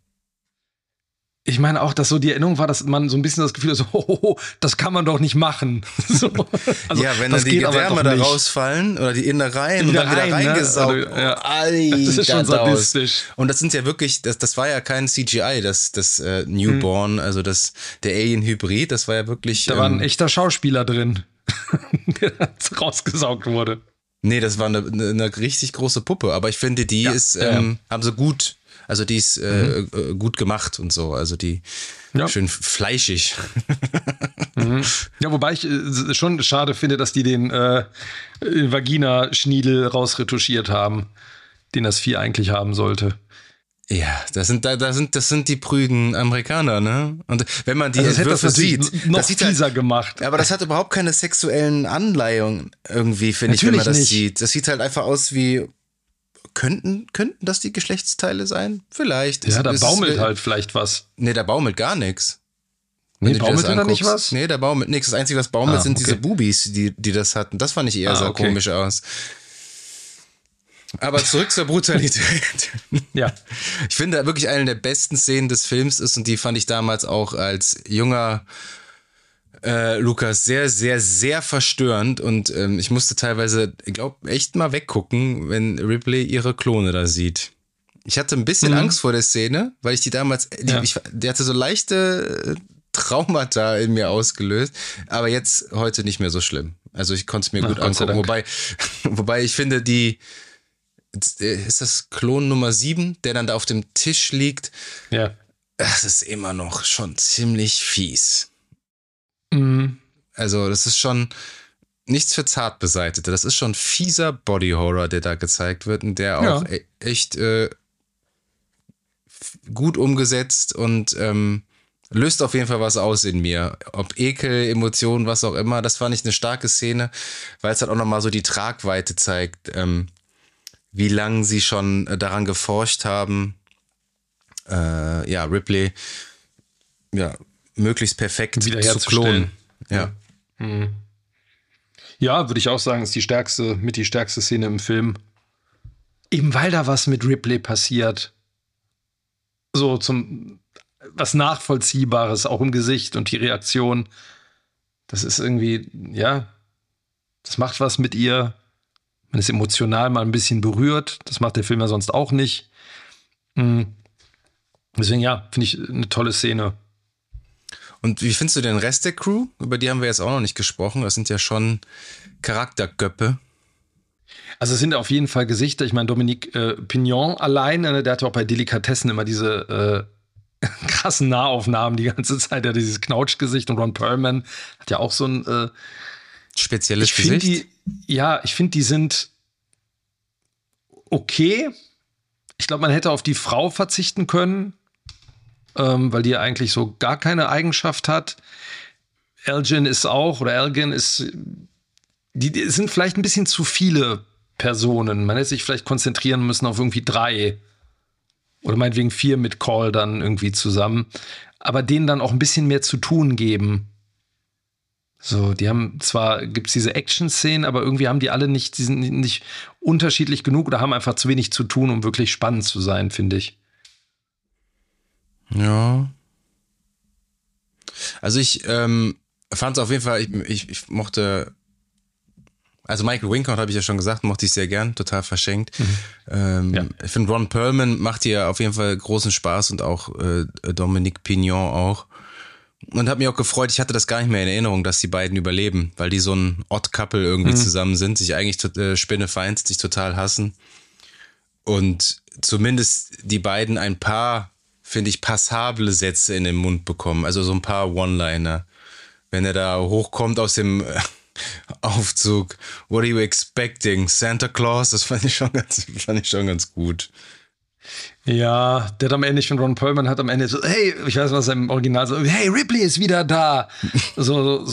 Ich meine auch, dass so die Erinnerung war, dass man so ein bisschen das Gefühl hat, so, das kann man doch nicht machen. So, also, ja, wenn dann die Gedärme da rausfallen oder die Innereien und dann wieder reingesaugt. Ne? Also, das ist schon sadistisch. Und das sind ja wirklich, das war ja kein CGI, das Newborn, also der Alien-Hybrid, das war ja wirklich. Da war ein echter Schauspieler drin, der rausgesaugt wurde. Nee, das war eine richtig große Puppe, aber ich finde, die haben sie gut. Also die ist gut gemacht und so. Also die schön fleischig. Ja, wobei ich schon schade finde, dass die den Vagina-Schniedel rausretuschiert haben, den das Vieh eigentlich haben sollte. Ja, das sind die prüden Amerikaner, ne? Und wenn man die Entwürfe sieht, noch das sieht fieser halt, gemacht. aber das hat überhaupt keine sexuellen Anleihungen irgendwie, finde ich, wenn man das sieht. Das sieht halt einfach aus wie, könnten das die Geschlechtsteile sein? Vielleicht. Ja, da baumelt halt vielleicht was. Nee, da baumelt gar nichts. Nee, baumelt da nicht was? Nee, da baumelt nichts. Das Einzige, was baumelt, sind diese Bubis, die das hatten. Das fand ich eher sah komisch aus. Aber zurück zur Brutalität. Ja. Ich finde wirklich eine der besten Szenen des Films ist, und die fand ich damals auch als junger Lukas sehr, sehr, sehr verstörend. Und ich musste teilweise, ich glaube, echt mal weggucken, wenn Ripley ihre Klone da sieht. Ich hatte ein bisschen Angst vor der Szene, weil ich die damals, die hatte so leichte Traumata in mir ausgelöst, aber jetzt heute nicht mehr so schlimm. Also ich konnte es mir gut angucken. Wobei ich finde, ist das Klon Nummer 7, der dann da auf dem Tisch liegt? Ja. Das ist immer noch schon ziemlich fies. Mhm. Also das ist schon nichts für Zartbeseitete. Das ist schon fieser Body Horror, der da gezeigt wird und der auch echt gut umgesetzt und löst auf jeden Fall was aus in mir. Ob Ekel, Emotionen, was auch immer. Das fand ich eine starke Szene, weil es halt auch nochmal so die Tragweite zeigt, wie lange sie schon daran geforscht haben, Ripley möglichst perfekt zu klonen. Ja. Ja, würde ich auch sagen, ist die stärkste Szene im Film. Eben weil da was mit Ripley passiert. So was Nachvollziehbares, auch im Gesicht und die Reaktion. Das ist irgendwie, das macht was mit ihr. Man ist emotional mal ein bisschen berührt. Das macht der Film ja sonst auch nicht. Deswegen, finde ich eine tolle Szene. Und wie findest du den Rest der Crew? Über die haben wir jetzt auch noch nicht gesprochen. Das sind ja schon Charaktergöppe. Also es sind auf jeden Fall Gesichter. Ich meine, Dominique Pignon alleine, der hat ja auch bei Delikatessen immer diese krassen Nahaufnahmen die ganze Zeit. Der hat dieses Knautschgesicht, und Ron Perlman hat ja auch so ein spezielles Gesicht. Ich finde, die sind okay. Ich glaube, man hätte auf die Frau verzichten können, weil die ja eigentlich so gar keine Eigenschaft hat. Elgin ist, die sind vielleicht ein bisschen zu viele Personen. Man hätte sich vielleicht konzentrieren müssen auf irgendwie 3 oder meinetwegen 4 mit Call dann irgendwie zusammen, aber denen dann auch ein bisschen mehr zu tun geben. So, gibt's diese Action-Szenen, aber irgendwie haben die alle die sind nicht unterschiedlich genug oder haben einfach zu wenig zu tun, um wirklich spannend zu sein, finde ich. Ja. Also ich fand es auf jeden Fall, ich mochte, also Michael Wincott, habe ich ja schon gesagt, mochte ich sehr gern, total verschenkt. Ich finde, Ron Perlman macht hier auf jeden Fall großen Spaß und auch Dominique Pignon auch. Und habe mich auch gefreut, ich hatte das gar nicht mehr in Erinnerung, dass die beiden überleben, weil die so ein Odd-Couple irgendwie zusammen sind, sich eigentlich spinnefeind, sich total hassen. Und zumindest die beiden ein paar, finde ich, passable Sätze in den Mund bekommen. Also so ein paar One-Liner. Wenn er da hochkommt aus dem Aufzug, what are you expecting? Santa Claus? Das fand ich schon ganz gut. Ja, der hat am Ende von Ron Perlman hat am Ende so, hey, ich weiß was er im Original so, hey, Ripley ist wieder da. So.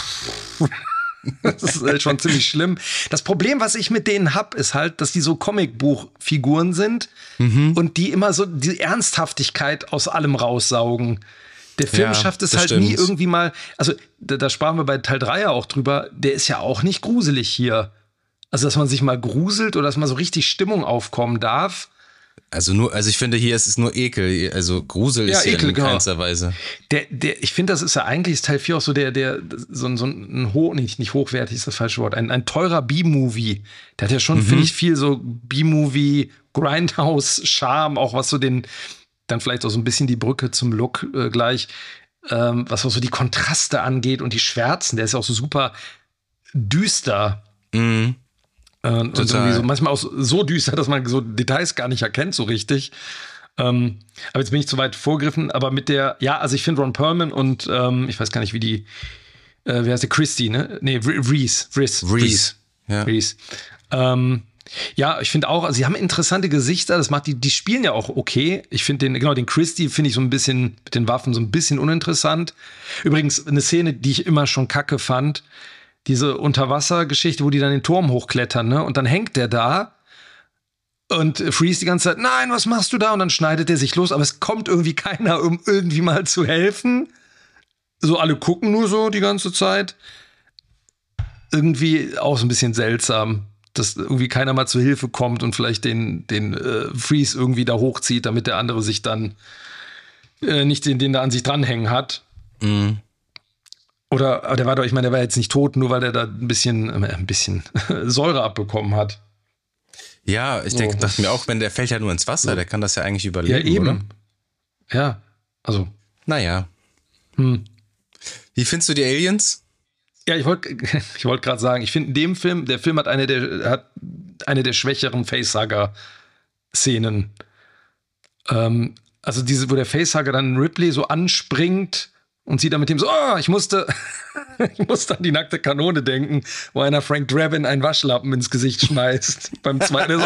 Das ist halt schon ziemlich schlimm. Das Problem, was ich mit denen hab, ist halt, dass die so Comicbuchfiguren sind und die immer so die Ernsthaftigkeit aus allem raussaugen. Der Film schafft es halt stimmt. nie irgendwie mal, also da sprachen wir bei Teil 3 ja auch drüber, der ist ja auch nicht gruselig hier. Also, dass man sich mal gruselt oder dass mal so richtig Stimmung aufkommen darf. Also ich finde hier, es ist nur Ekel, also Grusel ist Ekel, in keinster Weise. Ich finde, das ist ja eigentlich Teil 4 auch so nicht hochwertig ist das falsche Wort, ein teurer B-Movie. Der hat ja schon, finde ich, viel so B-Movie, Grindhouse-Charme, auch was so dann vielleicht auch so ein bisschen die Brücke zum Look gleich, was auch so die Kontraste angeht und die Schwärzen, der ist ja auch so super düster. Und irgendwie so manchmal auch so düster, dass man so Details gar nicht erkennt so richtig. Aber jetzt bin ich zu weit vorgegriffen, aber also ich finde Ron Perlman und ich weiß gar nicht, wie heißt der, Christie, ne? Nee, Reese. Ja. Reese. Ja, ich finde auch, also sie haben interessante Gesichter, das macht die spielen ja auch okay. Ich finde den Christie finde ich so ein bisschen mit den Waffen so ein bisschen uninteressant. Übrigens eine Szene, die ich immer schon kacke fand, diese Unterwassergeschichte, wo die dann den Turm hochklettern, ne? Und dann hängt der da und Freeze die ganze Zeit, nein, was machst du da? Und dann schneidet er sich los, aber es kommt irgendwie keiner, um irgendwie mal zu helfen. So alle gucken nur so die ganze Zeit. Irgendwie auch so ein bisschen seltsam, dass irgendwie keiner mal zu Hilfe kommt und vielleicht den Freeze irgendwie da hochzieht, damit der andere sich dann nicht den da an sich dranhängen hat. Mhm. Oder der war jetzt nicht tot, nur weil der da ein bisschen Säure abbekommen hat. Ja, ich dachte mir auch, wenn der fällt ja nur ins Wasser, der kann das ja eigentlich überleben, ja, eben. oder? Ja, also. Naja. Wie findest du die Aliens? Ja, ich wollte gerade sagen, ich finde in dem Film, der Film hat eine der schwächeren Facehugger-Szenen. Also wo der Facehugger dann Ripley so anspringt und sie dann mit dem so, ich musste an die nackte Kanone denken, wo einer Frank Drebin einen Waschlappen ins Gesicht schmeißt. Beim zweiten so,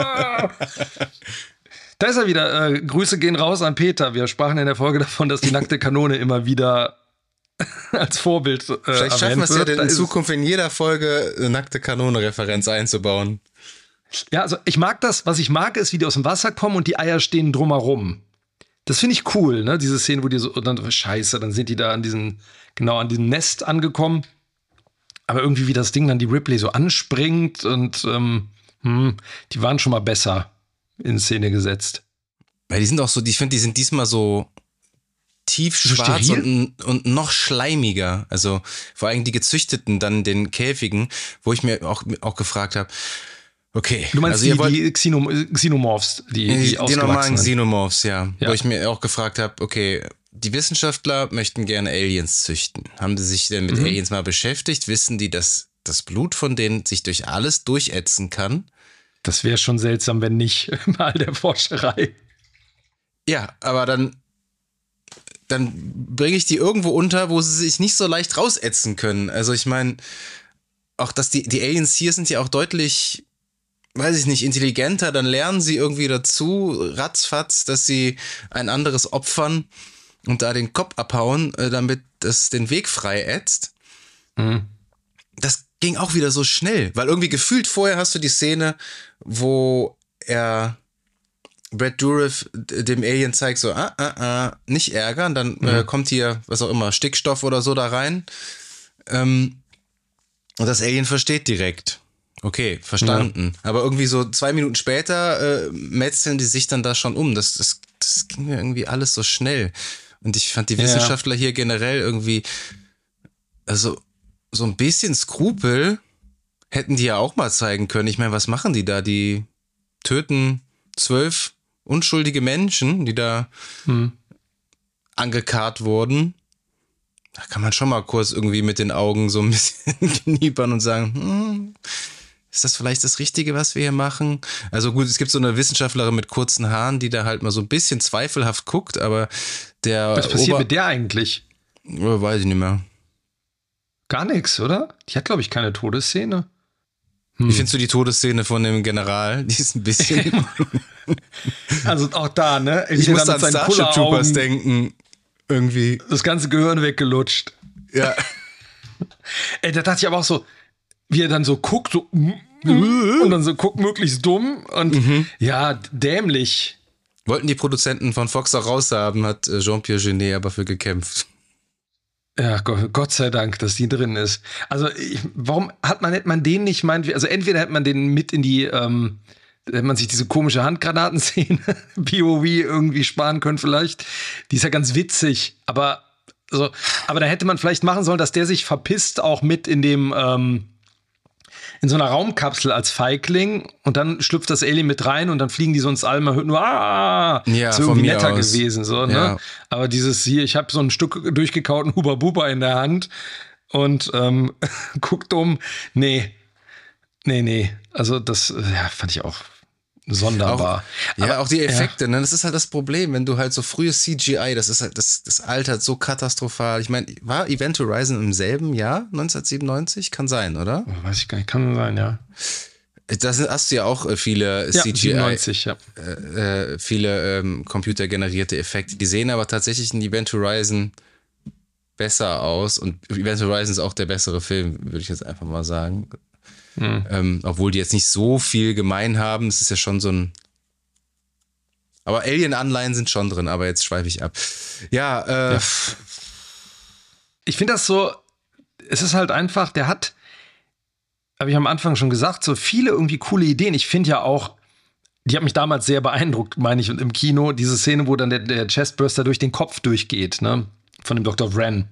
Da ist er wieder. Grüße gehen raus an Peter. Wir sprachen in der Folge davon, dass die nackte Kanone immer wieder als Vorbild Vielleicht schaffen wir es ja in Zukunft in jeder Folge eine nackte Kanone-Referenz einzubauen. Ja, also ich mag das. Was ich mag, ist, wie die aus dem Wasser kommen und die Eier stehen drumherum. Das finde ich cool, ne? Diese Szene, wo die so, scheiße, dann sind die da an diesem Nest angekommen. Aber irgendwie, wie das Ding dann die Ripley so anspringt und die waren schon mal besser in Szene gesetzt. Weil die sind auch so, ich finde, die sind diesmal so tiefschwarz so und noch schleimiger. Also vor allem die Gezüchteten dann den Käfigen, wo ich mir auch gefragt habe, okay. Du meinst also die Xenomorphs, die normalen Xenomorphs, ja. Wo ich mir auch gefragt habe, okay, die Wissenschaftler möchten gerne Aliens züchten. Haben sie sich denn mit Aliens mal beschäftigt? Wissen die, dass das Blut von denen sich durch alles durchätzen kann? Das wäre schon seltsam, wenn nicht, mal der Forscherei. Ja, aber dann bringe ich die irgendwo unter, wo sie sich nicht so leicht rausätzen können. Also ich meine, auch dass die Aliens hier sind ja auch deutlich, weiß ich nicht, intelligenter, dann lernen sie irgendwie dazu, ratzfatz, dass sie ein anderes opfern und da den Kopf abhauen, damit das den Weg frei ätzt. Das ging auch wieder so schnell, weil irgendwie gefühlt vorher hast du die Szene, wo Brad Dourif dem Alien zeigt so, nicht ärgern, dann kommt hier, was auch immer, Stickstoff oder so da rein. Und das Alien versteht direkt. Okay, verstanden. Ja. Aber irgendwie so 2 Minuten später metzeln die sich dann da schon um. Das ging mir irgendwie alles so schnell. Und ich fand die Wissenschaftler hier generell irgendwie, also so ein bisschen Skrupel hätten die ja auch mal zeigen können. Ich meine, was machen die da? Die töten 12 unschuldige Menschen, die da angekarrt wurden. Da kann man schon mal kurz irgendwie mit den Augen so ein bisschen kniepern und sagen, ist das vielleicht das Richtige, was wir hier machen? Also gut, es gibt so eine Wissenschaftlerin mit kurzen Haaren, die da halt mal so ein bisschen zweifelhaft guckt, aber was passiert mit der eigentlich? Weiß ich nicht mehr. Gar nichts, oder? Die hat, glaube ich, keine Todesszene. Wie findest du die Todesszene von dem General? Die ist ein bisschen... Also auch da, ne? Ich muss an Starship Troopers denken. Irgendwie. Das ganze Gehirn weggelutscht. Ja. Ey, da dachte ich aber auch so, wie er dann so guckt, so und dann so guckt, möglichst dumm und ja, dämlich. Wollten die Produzenten von Fox auch raushaben, hat Jean-Pierre Jeunet aber für gekämpft. Ja, Gott sei Dank, dass die drin ist. Also, warum hätte man den nicht meint, also entweder hätte man den mit in die, hätte man sich diese komische Handgranatenszene POV irgendwie sparen können vielleicht. Die ist ja ganz witzig, aber da hätte man vielleicht machen sollen, dass der sich verpisst auch mit in dem, in so einer Raumkapsel als Feigling und dann schlüpft das Alien mit rein und dann fliegen die so ins All, man hört nur, ja, ist irgendwie netter gewesen, so, ne? Ja. Aber dieses hier, ich habe so ein Stück durchgekauten Huba-Buba in der Hand und guckt nee. Also das fand ich auch sonderbar. Auch die Effekte, ne? Das ist halt das Problem, wenn du halt so frühes CGI, das ist halt, das altert so katastrophal. Ich meine, war Event Horizon im selben Jahr, 1997? Kann sein, oder? Weiß ich gar nicht, kann sein, ja. Da hast du ja auch viele CGI, 97, ja. viele computergenerierte Effekte. Die sehen aber tatsächlich in Event Horizon besser aus und Event Horizon ist auch der bessere Film, würde ich jetzt einfach mal sagen. Obwohl die jetzt nicht so viel gemein haben. Es ist ja schon so ein... Aber Alien-Anleihen sind schon drin, aber jetzt schweife ich ab. Ja. Ich finde das so, es ist halt einfach, der hat, habe ich am Anfang schon gesagt, so viele irgendwie coole Ideen. Ich finde ja auch, die hat mich damals sehr beeindruckt, meine ich, im Kino, diese Szene, wo dann der Chestburster durch den Kopf durchgeht, ne? Von dem Dr. Wren.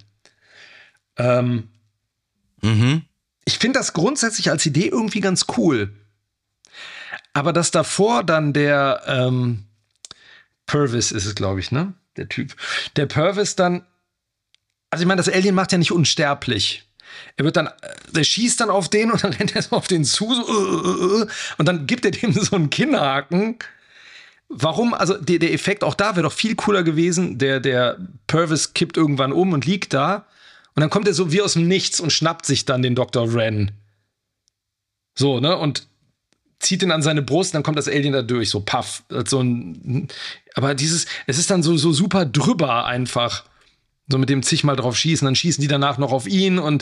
Ich finde das grundsätzlich als Idee irgendwie ganz cool. Aber dass davor dann der Purvis ist es, glaube ich, ne? Der Typ. Der Purvis dann, also ich meine, das Alien macht ja nicht unsterblich. Er wird dann, der schießt dann auf den und dann rennt er so auf den zu so, und dann gibt er dem so einen Kinnhaken. Warum? Also der Effekt auch da wäre doch viel cooler gewesen. Der Purvis kippt irgendwann um und liegt da. Und dann kommt er so wie aus dem Nichts und schnappt sich dann den Dr. Wren. So, ne? Und zieht ihn an seine Brust, dann kommt das Alien da durch, so paff. So aber es ist dann so super drüber einfach. So mit dem zigmal drauf schießen, dann schießen die danach noch auf ihn und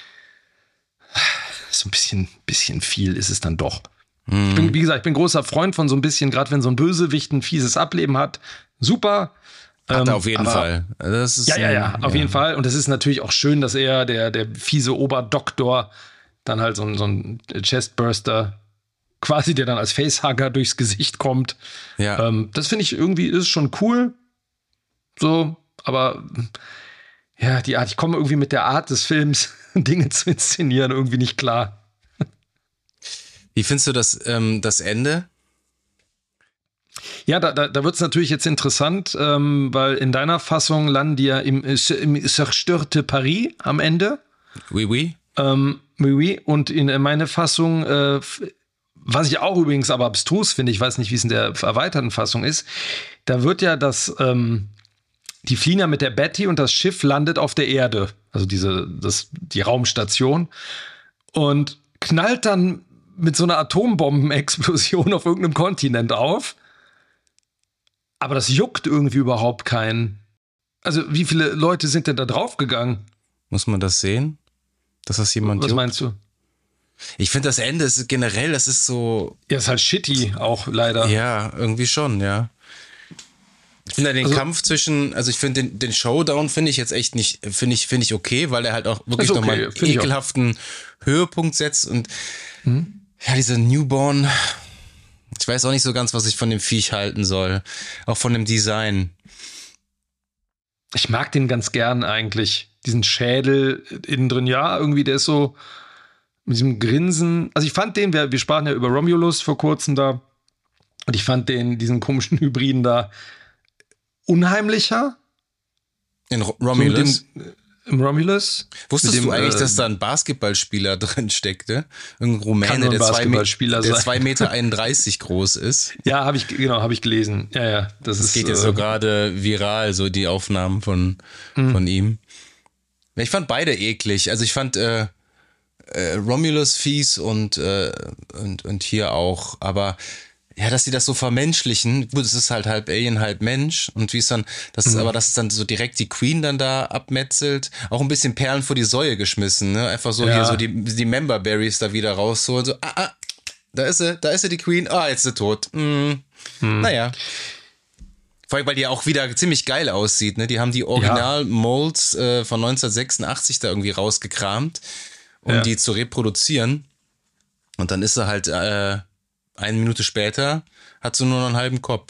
so ein bisschen viel ist es dann doch. Wie gesagt, ich bin großer Freund von so ein bisschen, gerade wenn so ein Bösewicht ein fieses Ableben hat, super. Hat er auf jeden Fall. Das ist auf jeden Fall. Und es ist natürlich auch schön, dass er, der fiese Oberdoktor, dann halt so ein Chestburster, quasi der dann als Facehugger durchs Gesicht kommt. Ja. Das finde ich irgendwie, ist schon cool. So, aber ja, die Art, ich komme irgendwie mit der Art des Films, Dinge zu inszenieren, irgendwie nicht klar. Wie findest du das Ende? Ja, da wird es natürlich jetzt interessant, weil in deiner Fassung landen die ja im zerstörte Paris am Ende. Oui, oui. Oui, oui. Und in meine Fassung, was ich auch übrigens aber abstrus finde, ich weiß nicht, wie es in der erweiterten Fassung ist, da wird ja die fliehen ja mit der Betty und das Schiff landet auf der Erde, also die Raumstation, und knallt dann mit so einer Atombombenexplosion auf irgendeinem Kontinent auf. Aber das juckt irgendwie überhaupt keinen. Also wie viele Leute sind denn da draufgegangen? Muss man das sehen? Dass das jemand Was juckt? meinst du? Ich finde das Ende ist generell, das ist so... Ja, ist halt shitty auch leider. Ja, irgendwie schon, ja. Ich finde den Kampf zwischen, also ich finde den Showdown finde ich jetzt echt nicht, finde ich okay, weil er halt auch wirklich okay, nochmal einen ekelhaften Höhepunkt setzt und ja, diese Newborn, ich weiß auch nicht so ganz, was ich von dem Viech halten soll. Auch von dem Design. Ich mag den ganz gern eigentlich. Diesen Schädel innen drin, ja, irgendwie, der ist so mit diesem Grinsen. Also ich fand den, wir sprachen ja über Romulus vor kurzem da, und ich fand diesen komischen Hybriden da unheimlicher. In Romulus? Im Romulus. Wusstest du eigentlich, dass da ein Basketballspieler drin steckte? Ein Rumäne, der 2,31 Meter groß ist. Ja, habe ich gelesen. Ja. Das geht jetzt so gerade viral, so die Aufnahmen von ihm. Ich fand beide eklig. Also ich fand Romulus fies und hier auch, aber ja, dass sie das so vermenschlichen, gut, es ist halt halb Alien, halb Mensch, und wie es dann, dass es dann so direkt die Queen dann da abmetzelt, auch ein bisschen Perlen vor die Säue geschmissen, ne? Einfach so hier so die Member Berries da wieder rausholen, so, da ist sie, die Queen, jetzt ist sie tot. Naja. Vor allem, weil die auch wieder ziemlich geil aussieht, ne? Die haben die Original-Molds von 1986 da irgendwie rausgekramt, um die zu reproduzieren. Und dann ist sie halt, eine Minute später hat sie nur noch einen halben Kopf.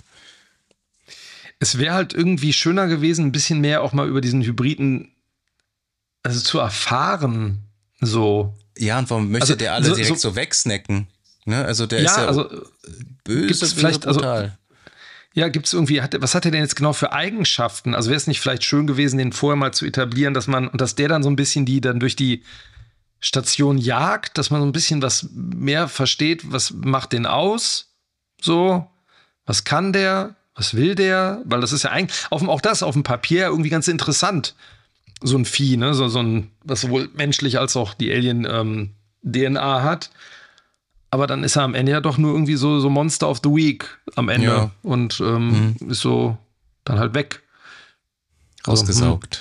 Es wäre halt irgendwie schöner gewesen, ein bisschen mehr auch mal über diesen Hybriden, also zu erfahren, so. Ja, und warum möchte der alle direkt so wegsnacken? Ne? Also der ist ja böse, gibt's vielleicht, brutal. Gibt's irgendwie, was hat er denn jetzt genau für Eigenschaften? Also wäre es nicht vielleicht schön gewesen, den vorher mal zu etablieren, dass der dann so ein bisschen die dann durch die Station jagt, dass man so ein bisschen was mehr versteht, was macht den aus? So, was kann der? Was will der? Weil das ist ja eigentlich, auch das auf dem Papier irgendwie ganz interessant. So ein Vieh, ne? So ein, was sowohl menschlich als auch die Alien-DNA hat. Aber dann ist er am Ende ja doch nur irgendwie so Monster of the Week am Ende. Ja. Und ist so dann halt weg. Rausgesaugt.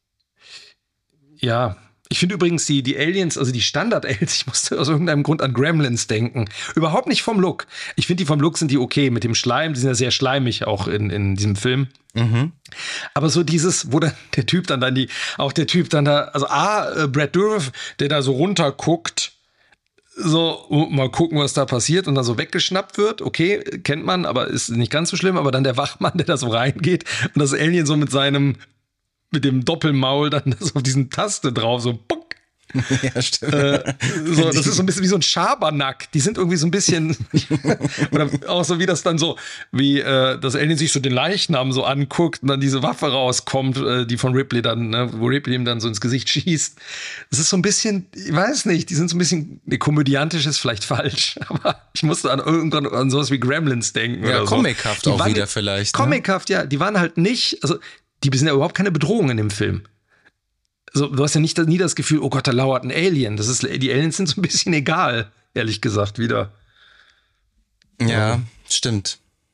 Ja. Ich finde übrigens die Aliens, also die Standard-Aliens, ich musste aus irgendeinem Grund an Gremlins denken. Überhaupt nicht vom Look. Ich finde, die vom Look sind die okay mit dem Schleim. Die sind ja sehr schleimig auch in diesem Film. Mhm. Aber so dieses, wo dann der Typ dann da, also Brad Dourif, der da so runter guckt, so, mal gucken, was da passiert und dann so weggeschnappt wird. Okay, kennt man, aber ist nicht ganz so schlimm. Aber dann der Wachmann, der da so reingeht und das Alien so mit dem Doppelmaul dann so auf diesen Taste drauf, so bock. Ja, stimmt. Das ist so ein bisschen wie so ein Schabernack. Die sind irgendwie so ein bisschen oder auch so wie das dann so, wie das Alien sich so den Leichnam so anguckt und dann diese Waffe rauskommt, die von Ripley dann, ne, wo Ripley ihm dann so ins Gesicht schießt. Das ist so ein bisschen, ich weiß nicht, die sind so ein bisschen, komödiantisch ist vielleicht falsch, aber ich musste irgendwann an sowas wie Gremlins denken. Ja, oder comichaft so. auch wieder vielleicht. Comichaft, ja. Die waren halt nicht, also die sind ja überhaupt keine Bedrohung in dem Film. Also, du hast ja nie das Gefühl, oh Gott, da lauert ein Alien. Die Aliens sind so ein bisschen egal, ehrlich gesagt, wieder. Ja, stimmt.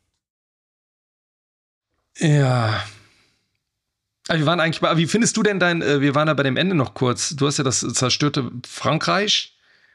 Ja. Aber wie findest du denn wir waren da bei dem Ende noch kurz. Du hast ja das zerstörte Frankreich.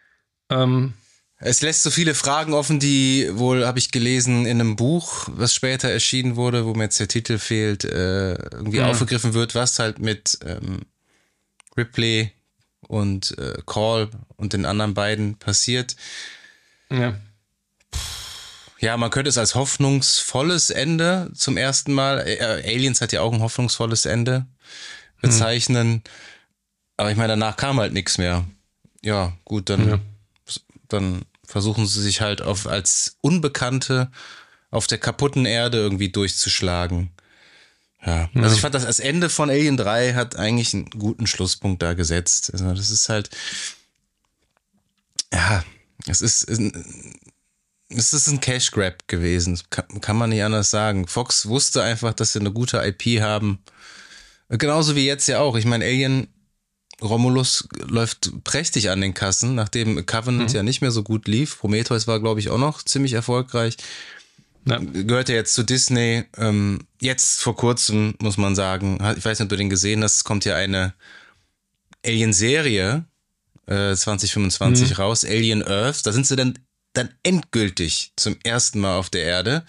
Es lässt so viele Fragen offen, die wohl, habe ich gelesen, in einem Buch, was später erschienen wurde, wo mir jetzt der Titel fehlt, irgendwie aufgegriffen wird, was halt mit Ripley und Call und den anderen beiden passiert. Ja. Ja, man könnte es als hoffnungsvolles Ende zum ersten Mal, Aliens hat ja auch ein hoffnungsvolles Ende, bezeichnen. Aber ich meine, danach kam halt nichts mehr. Ja, gut, dann versuchen sie sich halt als Unbekannte auf der kaputten Erde irgendwie durchzuschlagen. Ja, also ich fand, das Ende von Alien 3 hat eigentlich einen guten Schlusspunkt da gesetzt. Also das ist halt, ja, es ist ein Cash Grab gewesen. Kann man nicht anders sagen. Fox wusste einfach, dass sie eine gute IP haben. Genauso wie jetzt ja auch. Ich meine, Alien Romulus läuft prächtig an den Kassen, nachdem Covenant ja nicht mehr so gut lief. Prometheus war, glaube ich, auch noch ziemlich erfolgreich. Ja. Gehört ja jetzt zu Disney. Jetzt vor kurzem, muss man sagen, ich weiß nicht, ob du den gesehen hast, es kommt ja eine Alien-Serie 2025 raus, Alien Earth. Da sind sie dann endgültig zum ersten Mal auf der Erde.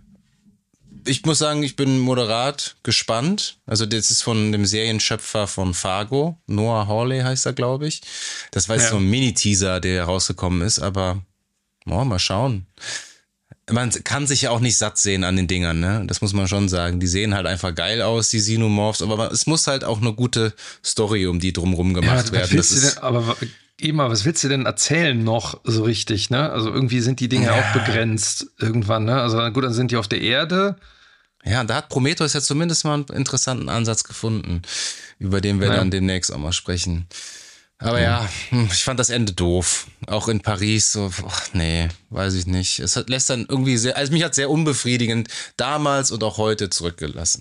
Ich muss sagen, ich bin moderat gespannt. Also das ist von dem Serienschöpfer von Fargo, Noah Hawley heißt er, glaube ich. Das war jetzt so ein Mini-Teaser, der rausgekommen ist, aber mal schauen. Man kann sich ja auch nicht satt sehen an den Dingern, ne? Das muss man schon sagen. Die sehen halt einfach geil aus, die Xenomorphs, aber es muss halt auch eine gute Story um die drumherum gemacht werden. Was willst du denn erzählen noch so richtig, ne? Also irgendwie sind die Dinge auch begrenzt irgendwann, ne? Also gut, dann sind die auf der Erde. Ja, da hat Prometheus ja zumindest mal einen interessanten Ansatz gefunden, über den wir dann demnächst auch mal sprechen. Aber ich fand das Ende doof. Auch in Paris so, nee, weiß ich nicht. Lässt dann irgendwie mich hat sehr unbefriedigend damals und auch heute zurückgelassen.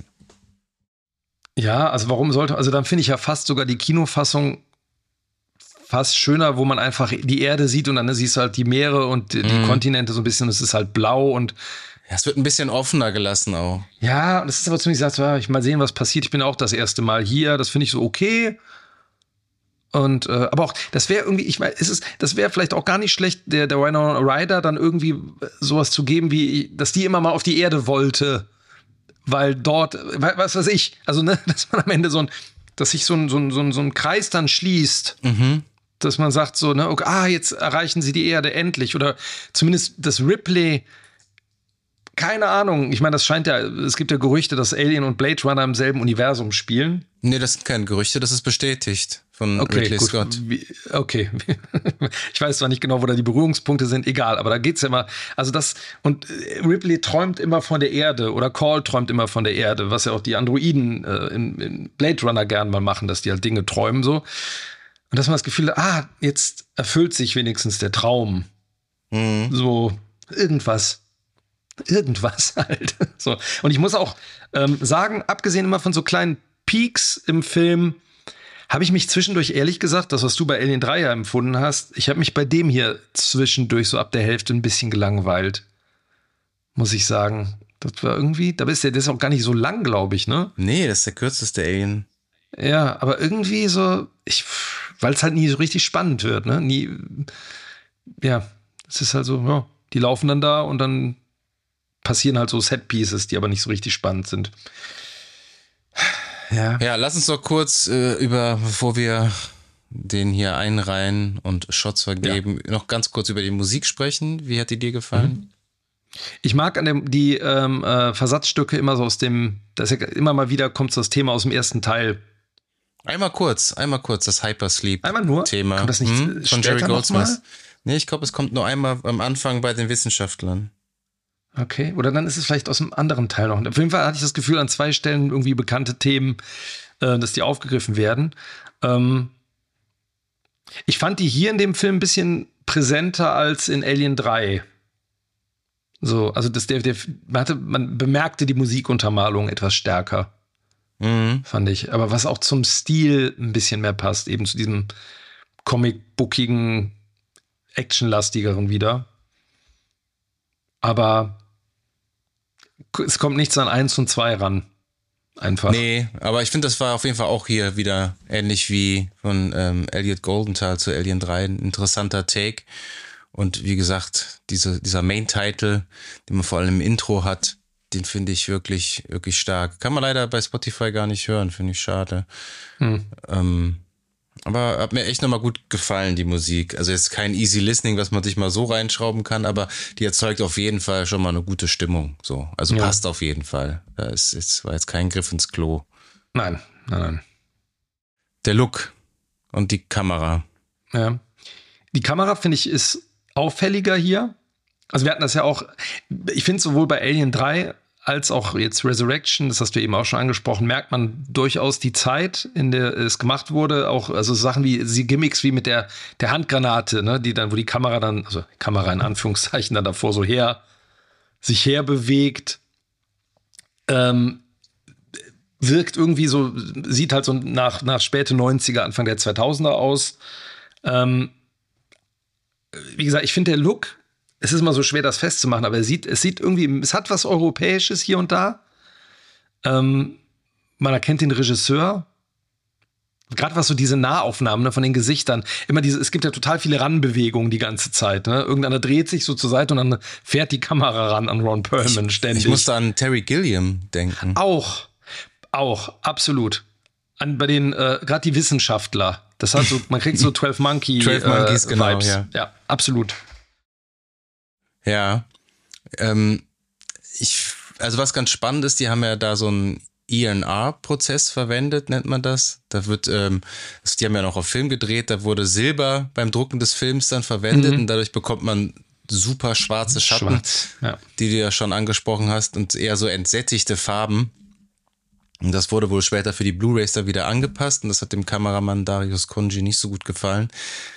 Ja, also dann finde ich ja fast sogar die Kinofassung fast schöner, wo man einfach die Erde sieht und dann siehst du halt die Meere und die Kontinente so ein bisschen, es ist halt blau und ja, es wird ein bisschen offener gelassen auch. Ja, und es ist aber ziemlich gesagt, ich mal sehen, was passiert. Ich bin auch das erste Mal hier, das finde ich so okay. Und aber auch, das wäre irgendwie, ich meine, das wäre vielleicht auch gar nicht schlecht, der Winona Ryder dann irgendwie sowas zu geben, wie, dass die immer mal auf die Erde wollte, weil dort, was weiß ich, also ne, dass man am Ende dass sich so ein Kreis dann schließt, dass man sagt so, ne, okay, jetzt erreichen sie die Erde endlich oder zumindest das Ripley. Keine Ahnung. Ich meine, es gibt ja Gerüchte, dass Alien und Blade Runner im selben Universum spielen. Nee, das sind keine Gerüchte, das ist bestätigt von Ridley Scott. Okay. Ich weiß zwar nicht genau, wo da die Berührungspunkte sind, egal, aber da geht's ja immer, und Ripley träumt immer von der Erde oder Call träumt immer von der Erde, was ja auch die Androiden in Blade Runner gern mal machen, dass die halt Dinge träumen so. Und dass man das Gefühl hat, jetzt erfüllt sich wenigstens der Traum. So, irgendwas. irgendwas halt. So. Und ich muss auch sagen, abgesehen immer von so kleinen Peaks im Film, habe ich mich zwischendurch, ehrlich gesagt, das, was du bei Alien 3 ja empfunden hast, ich habe mich bei dem hier zwischendurch so ab der Hälfte ein bisschen gelangweilt. Muss ich sagen. Das war irgendwie, das ist auch gar nicht so lang, glaube ich, ne? Nee, das ist der kürzeste Alien. Ja, aber irgendwie so, weil es halt nie so richtig spannend wird, ne? Nie, ja, es ist halt so, ja, die laufen dann da und dann passieren halt so Set-Pieces, die aber nicht so richtig spannend sind. Ja, lass uns doch kurz bevor wir den hier einreihen und Shots vergeben, noch ganz kurz über die Musik sprechen. Wie hat die dir gefallen? Ich mag die Versatzstücke immer so aus dem, das ja immer mal wieder kommt so das Thema aus dem ersten Teil. Einmal kurz, das Hypersleep-Thema. Einmal nur? Kommt das nicht von Jerry Goldsmith? Mal? Nee, ich glaube, es kommt nur einmal am Anfang bei den Wissenschaftlern. Okay, oder dann ist es vielleicht aus einem anderen Teil noch. Auf jeden Fall hatte ich das Gefühl, an 2 Stellen irgendwie bekannte Themen, dass die aufgegriffen werden. Ich fand die hier in dem Film ein bisschen präsenter als in Alien 3. So, also man bemerkte die Musikuntermalung etwas stärker, fand ich. Aber was auch zum Stil ein bisschen mehr passt, eben zu diesem comic-bookigen, actionlastigeren wieder. Aber es kommt nichts an 1 und 2 ran. Einfach. Nee, aber ich finde, das war auf jeden Fall auch hier wieder ähnlich wie von Elliot Goldenthal zu Alien 3 ein interessanter Take. Und wie gesagt, dieser Main-Title, den man vor allem im Intro hat, den finde ich wirklich, wirklich stark. Kann man leider bei Spotify gar nicht hören, finde ich schade. Aber hat mir echt nochmal gut gefallen, die Musik. Also jetzt kein Easy Listening, was man sich mal so reinschrauben kann, aber die erzeugt auf jeden Fall schon mal eine gute Stimmung. So. Also passt auf jeden Fall. War jetzt kein Griff ins Klo. Nein. Der Look und die Kamera. Ja. Die Kamera, finde ich, ist auffälliger hier. Also wir hatten das ja auch, ich finde sowohl bei Alien 3 als auch jetzt Resurrection, das hast du eben auch schon angesprochen, merkt man durchaus die Zeit, in der es gemacht wurde. Auch also Sachen wie Gimmicks wie mit der Handgranate, ne, wo die Kamera dann, also Kamera in Anführungszeichen, dann davor so sich herbewegt. Wirkt irgendwie so, sieht halt so nach späte 90er, Anfang der 2000er aus. Wie gesagt, ich finde der Look, es ist immer so schwer, das festzumachen, aber es sieht irgendwie, es hat was Europäisches hier und da. Man erkennt den Regisseur. Gerade was so diese Nahaufnahmen, ne, von den Gesichtern. Immer es gibt ja total viele Ranbewegungen die ganze Zeit. Ne? Irgendeiner dreht sich so zur Seite und dann fährt die Kamera ran an Ron Perlman ständig. Ich musste an Terry Gilliam denken. Auch, absolut. Bei den, gerade die Wissenschaftler. Das hat so, man kriegt so 12 Monkeys, genau, Vibes. Ja, absolut. Ja, also was ganz spannend ist, die haben ja da so einen ENR-Prozess verwendet, nennt man das. Da wird, die haben ja noch auf Film gedreht, da wurde Silber beim Drucken des Films dann verwendet und dadurch bekommt man super schwarze Schatten, die du ja schon angesprochen hast und eher so entsättigte Farben. Und das wurde wohl später für die Blu-rays da wieder angepasst und das hat dem Kameramann Darius Khondji nicht so gut gefallen.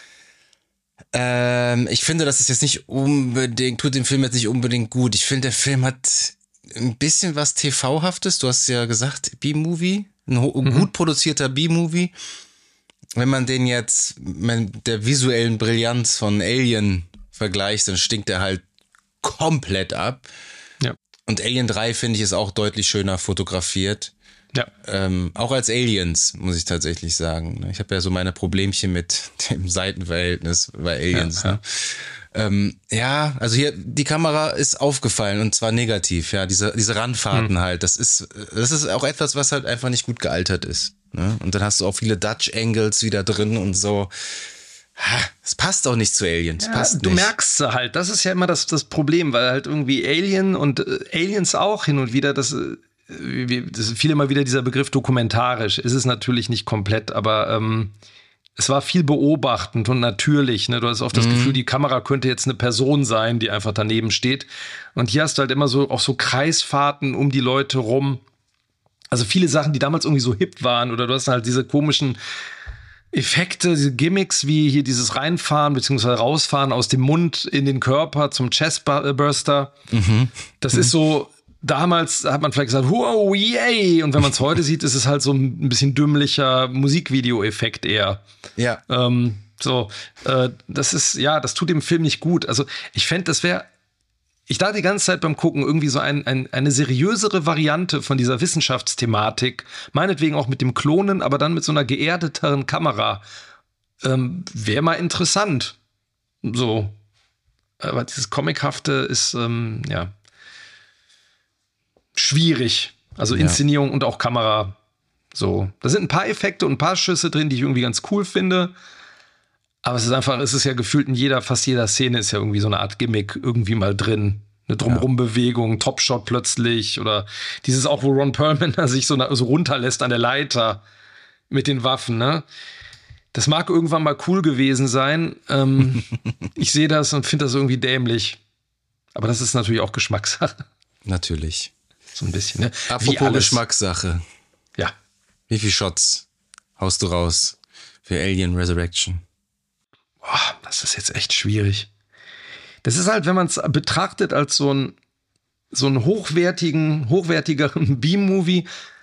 Ich finde, das ist jetzt nicht unbedingt, tut dem Film jetzt nicht unbedingt gut. Ich finde, der Film hat ein bisschen was TV-haftes. Du hast ja gesagt, B-Movie, ein gut produzierter B-Movie. Wenn man den jetzt mit der visuellen Brillanz von Alien vergleicht, dann stinkt er halt komplett ab. Ja. Und Alien 3, finde ich, ist auch deutlich schöner fotografiert. Ja. Auch als Aliens, muss ich tatsächlich sagen. Ich habe ja so meine Problemchen mit dem Seitenverhältnis bei Aliens. Ja. Also hier, die Kamera ist aufgefallen und zwar negativ. Ja, diese Randfahrten halt. Das ist auch etwas, was halt einfach nicht gut gealtert ist. Ne? Und dann hast du auch viele Dutch Angles wieder drin und so. Es passt auch nicht zu Alien. Du merkst halt, das ist ja immer das Problem, weil halt irgendwie Alien und Aliens auch hin und wieder, das ist viel immer wieder dieser Begriff dokumentarisch. Ist es natürlich nicht komplett, aber es war viel beobachtend und natürlich. Ne? Du hast oft das Gefühl, die Kamera könnte jetzt eine Person sein, die einfach daneben steht. Und hier hast du halt immer so auch so Kreisfahrten um die Leute rum. Also viele Sachen, die damals irgendwie so hip waren. Oder du hast halt diese komischen Effekte, diese Gimmicks wie hier dieses Reinfahren bzw. Rausfahren aus dem Mund in den Körper zum Chestburster. Das ist so, damals hat man vielleicht gesagt, wow, yay. Und wenn man es heute sieht, ist es halt so ein bisschen dümmlicher Musikvideo-Effekt eher. Ja. Das ist, ja, das tut dem Film nicht gut. Also ich fände, ich dachte die ganze Zeit beim Gucken irgendwie so eine seriösere Variante von dieser Wissenschaftsthematik, meinetwegen auch mit dem Klonen, aber dann mit so einer geerdeteren Kamera, wäre mal interessant. So. Aber dieses Comichafte ist, schwierig. Also Inszenierung und auch Kamera. So. Da sind ein paar Effekte und ein paar Schüsse drin, die ich irgendwie ganz cool finde. Aber es ist ja gefühlt in fast jeder Szene ist ja irgendwie so eine Art Gimmick irgendwie mal drin. Eine Drumherum-Bewegung, Topshot plötzlich oder dieses auch, wo Ron Perlman sich so runterlässt an der Leiter mit den Waffen, ne? Das mag irgendwann mal cool gewesen sein. Ich sehe das und finde das irgendwie dämlich. Aber das ist natürlich auch Geschmackssache. Natürlich. So ein bisschen, ne? Apropos Geschmackssache. Ja. Wie viele Shots haust du raus für Alien Resurrection? Boah, das ist jetzt echt schwierig. Das ist halt, wenn man es betrachtet als so einen hochwertigeren B-Movie.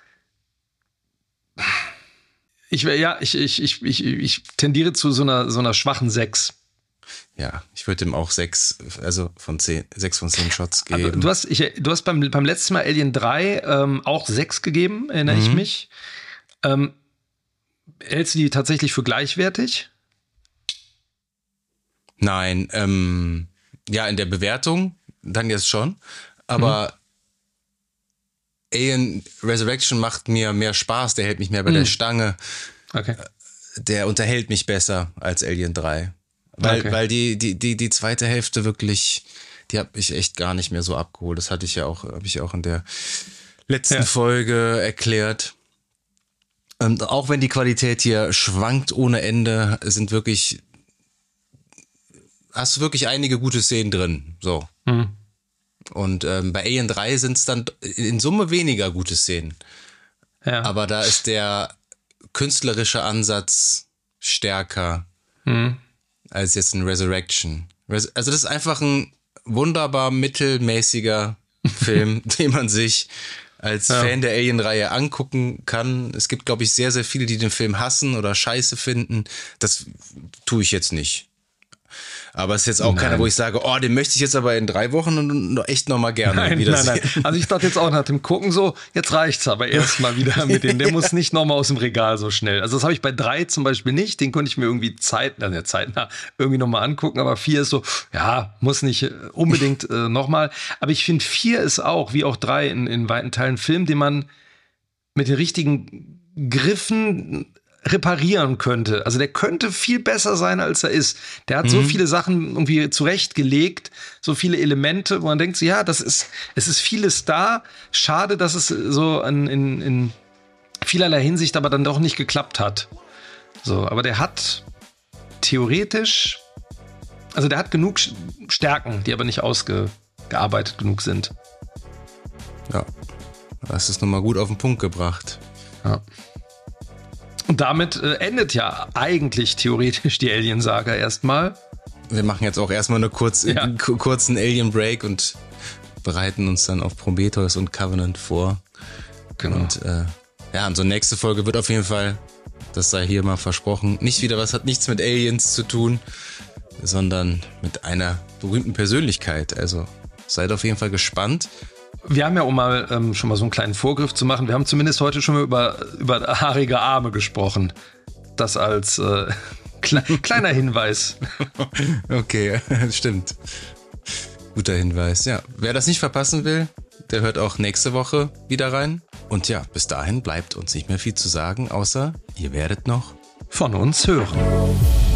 Ich tendiere zu so einer schwachen 6. Ja, ich würde ihm auch 6 von 10 Shots geben. Du hast beim letzten Mal Alien 3 auch 6 gegeben, erinnere ich mich. Hältst du die tatsächlich für gleichwertig? Nein, in der Bewertung dann jetzt schon, aber Alien Resurrection macht mir mehr Spaß, der hält mich mehr bei der Stange. Okay. Der unterhält mich besser als Alien 3. Weil die zweite Hälfte wirklich, die habe ich echt gar nicht mehr so abgeholt. Das habe ich ja auch in der letzten Folge erklärt. Und auch wenn die Qualität hier schwankt ohne Ende, hast du wirklich einige gute Szenen drin. So. Und bei Alien 3 sind es dann in Summe weniger gute Szenen. Ja. Aber da ist der künstlerische Ansatz stärker als jetzt ein Resurrection. Also das ist einfach ein wunderbar mittelmäßiger Film, den man sich als Fan der Alien-Reihe angucken kann. Es gibt, glaube ich, sehr, sehr viele, die den Film hassen oder scheiße finden. Das tue ich jetzt nicht. Aber es ist jetzt auch keiner, wo ich sage, den möchte ich jetzt aber in 3 Wochen echt nochmal gerne wieder sehen. Nein. Also ich dachte jetzt auch nach dem Gucken so, jetzt reicht's aber erstmal wieder mit dem. Der muss nicht nochmal aus dem Regal so schnell. Also das habe ich bei 3 zum Beispiel nicht. Den konnte ich mir irgendwie zeitnah irgendwie nochmal angucken. Aber 4 ist so, muss nicht unbedingt nochmal. Aber ich finde 4 ist auch, wie auch 3 in weiten Teilen, Film, den man mit den richtigen Griffen reparieren könnte. Also der könnte viel besser sein, als er ist. Der hat so viele Sachen irgendwie zurechtgelegt, so viele Elemente, wo man denkt, es ist vieles da. Schade, dass es so in vielerlei Hinsicht aber dann doch nicht geklappt hat. So, aber der hat theoretisch, also der hat genug Stärken, die aber nicht ausgearbeitet genug sind. Ja, das ist nochmal gut auf den Punkt gebracht. Ja. Und damit endet ja eigentlich theoretisch die Alien-Saga erstmal. Wir machen jetzt auch erstmal einen kurzen Alien-Break und bereiten uns dann auf Prometheus und Covenant vor. Genau. Und unsere nächste Folge wird auf jeden Fall, das sei hier mal versprochen, hat nichts mit Aliens zu tun, sondern mit einer berühmten Persönlichkeit. Also seid auf jeden Fall gespannt. Wir haben ja, um mal schon mal so einen kleinen Vorgriff zu machen, wir haben zumindest heute schon mal über haarige Arme gesprochen. Das als kleiner Hinweis. Okay, stimmt. Guter Hinweis, ja. Wer das nicht verpassen will, der hört auch nächste Woche wieder rein. Und ja, bis dahin bleibt uns nicht mehr viel zu sagen, außer ihr werdet noch von uns hören.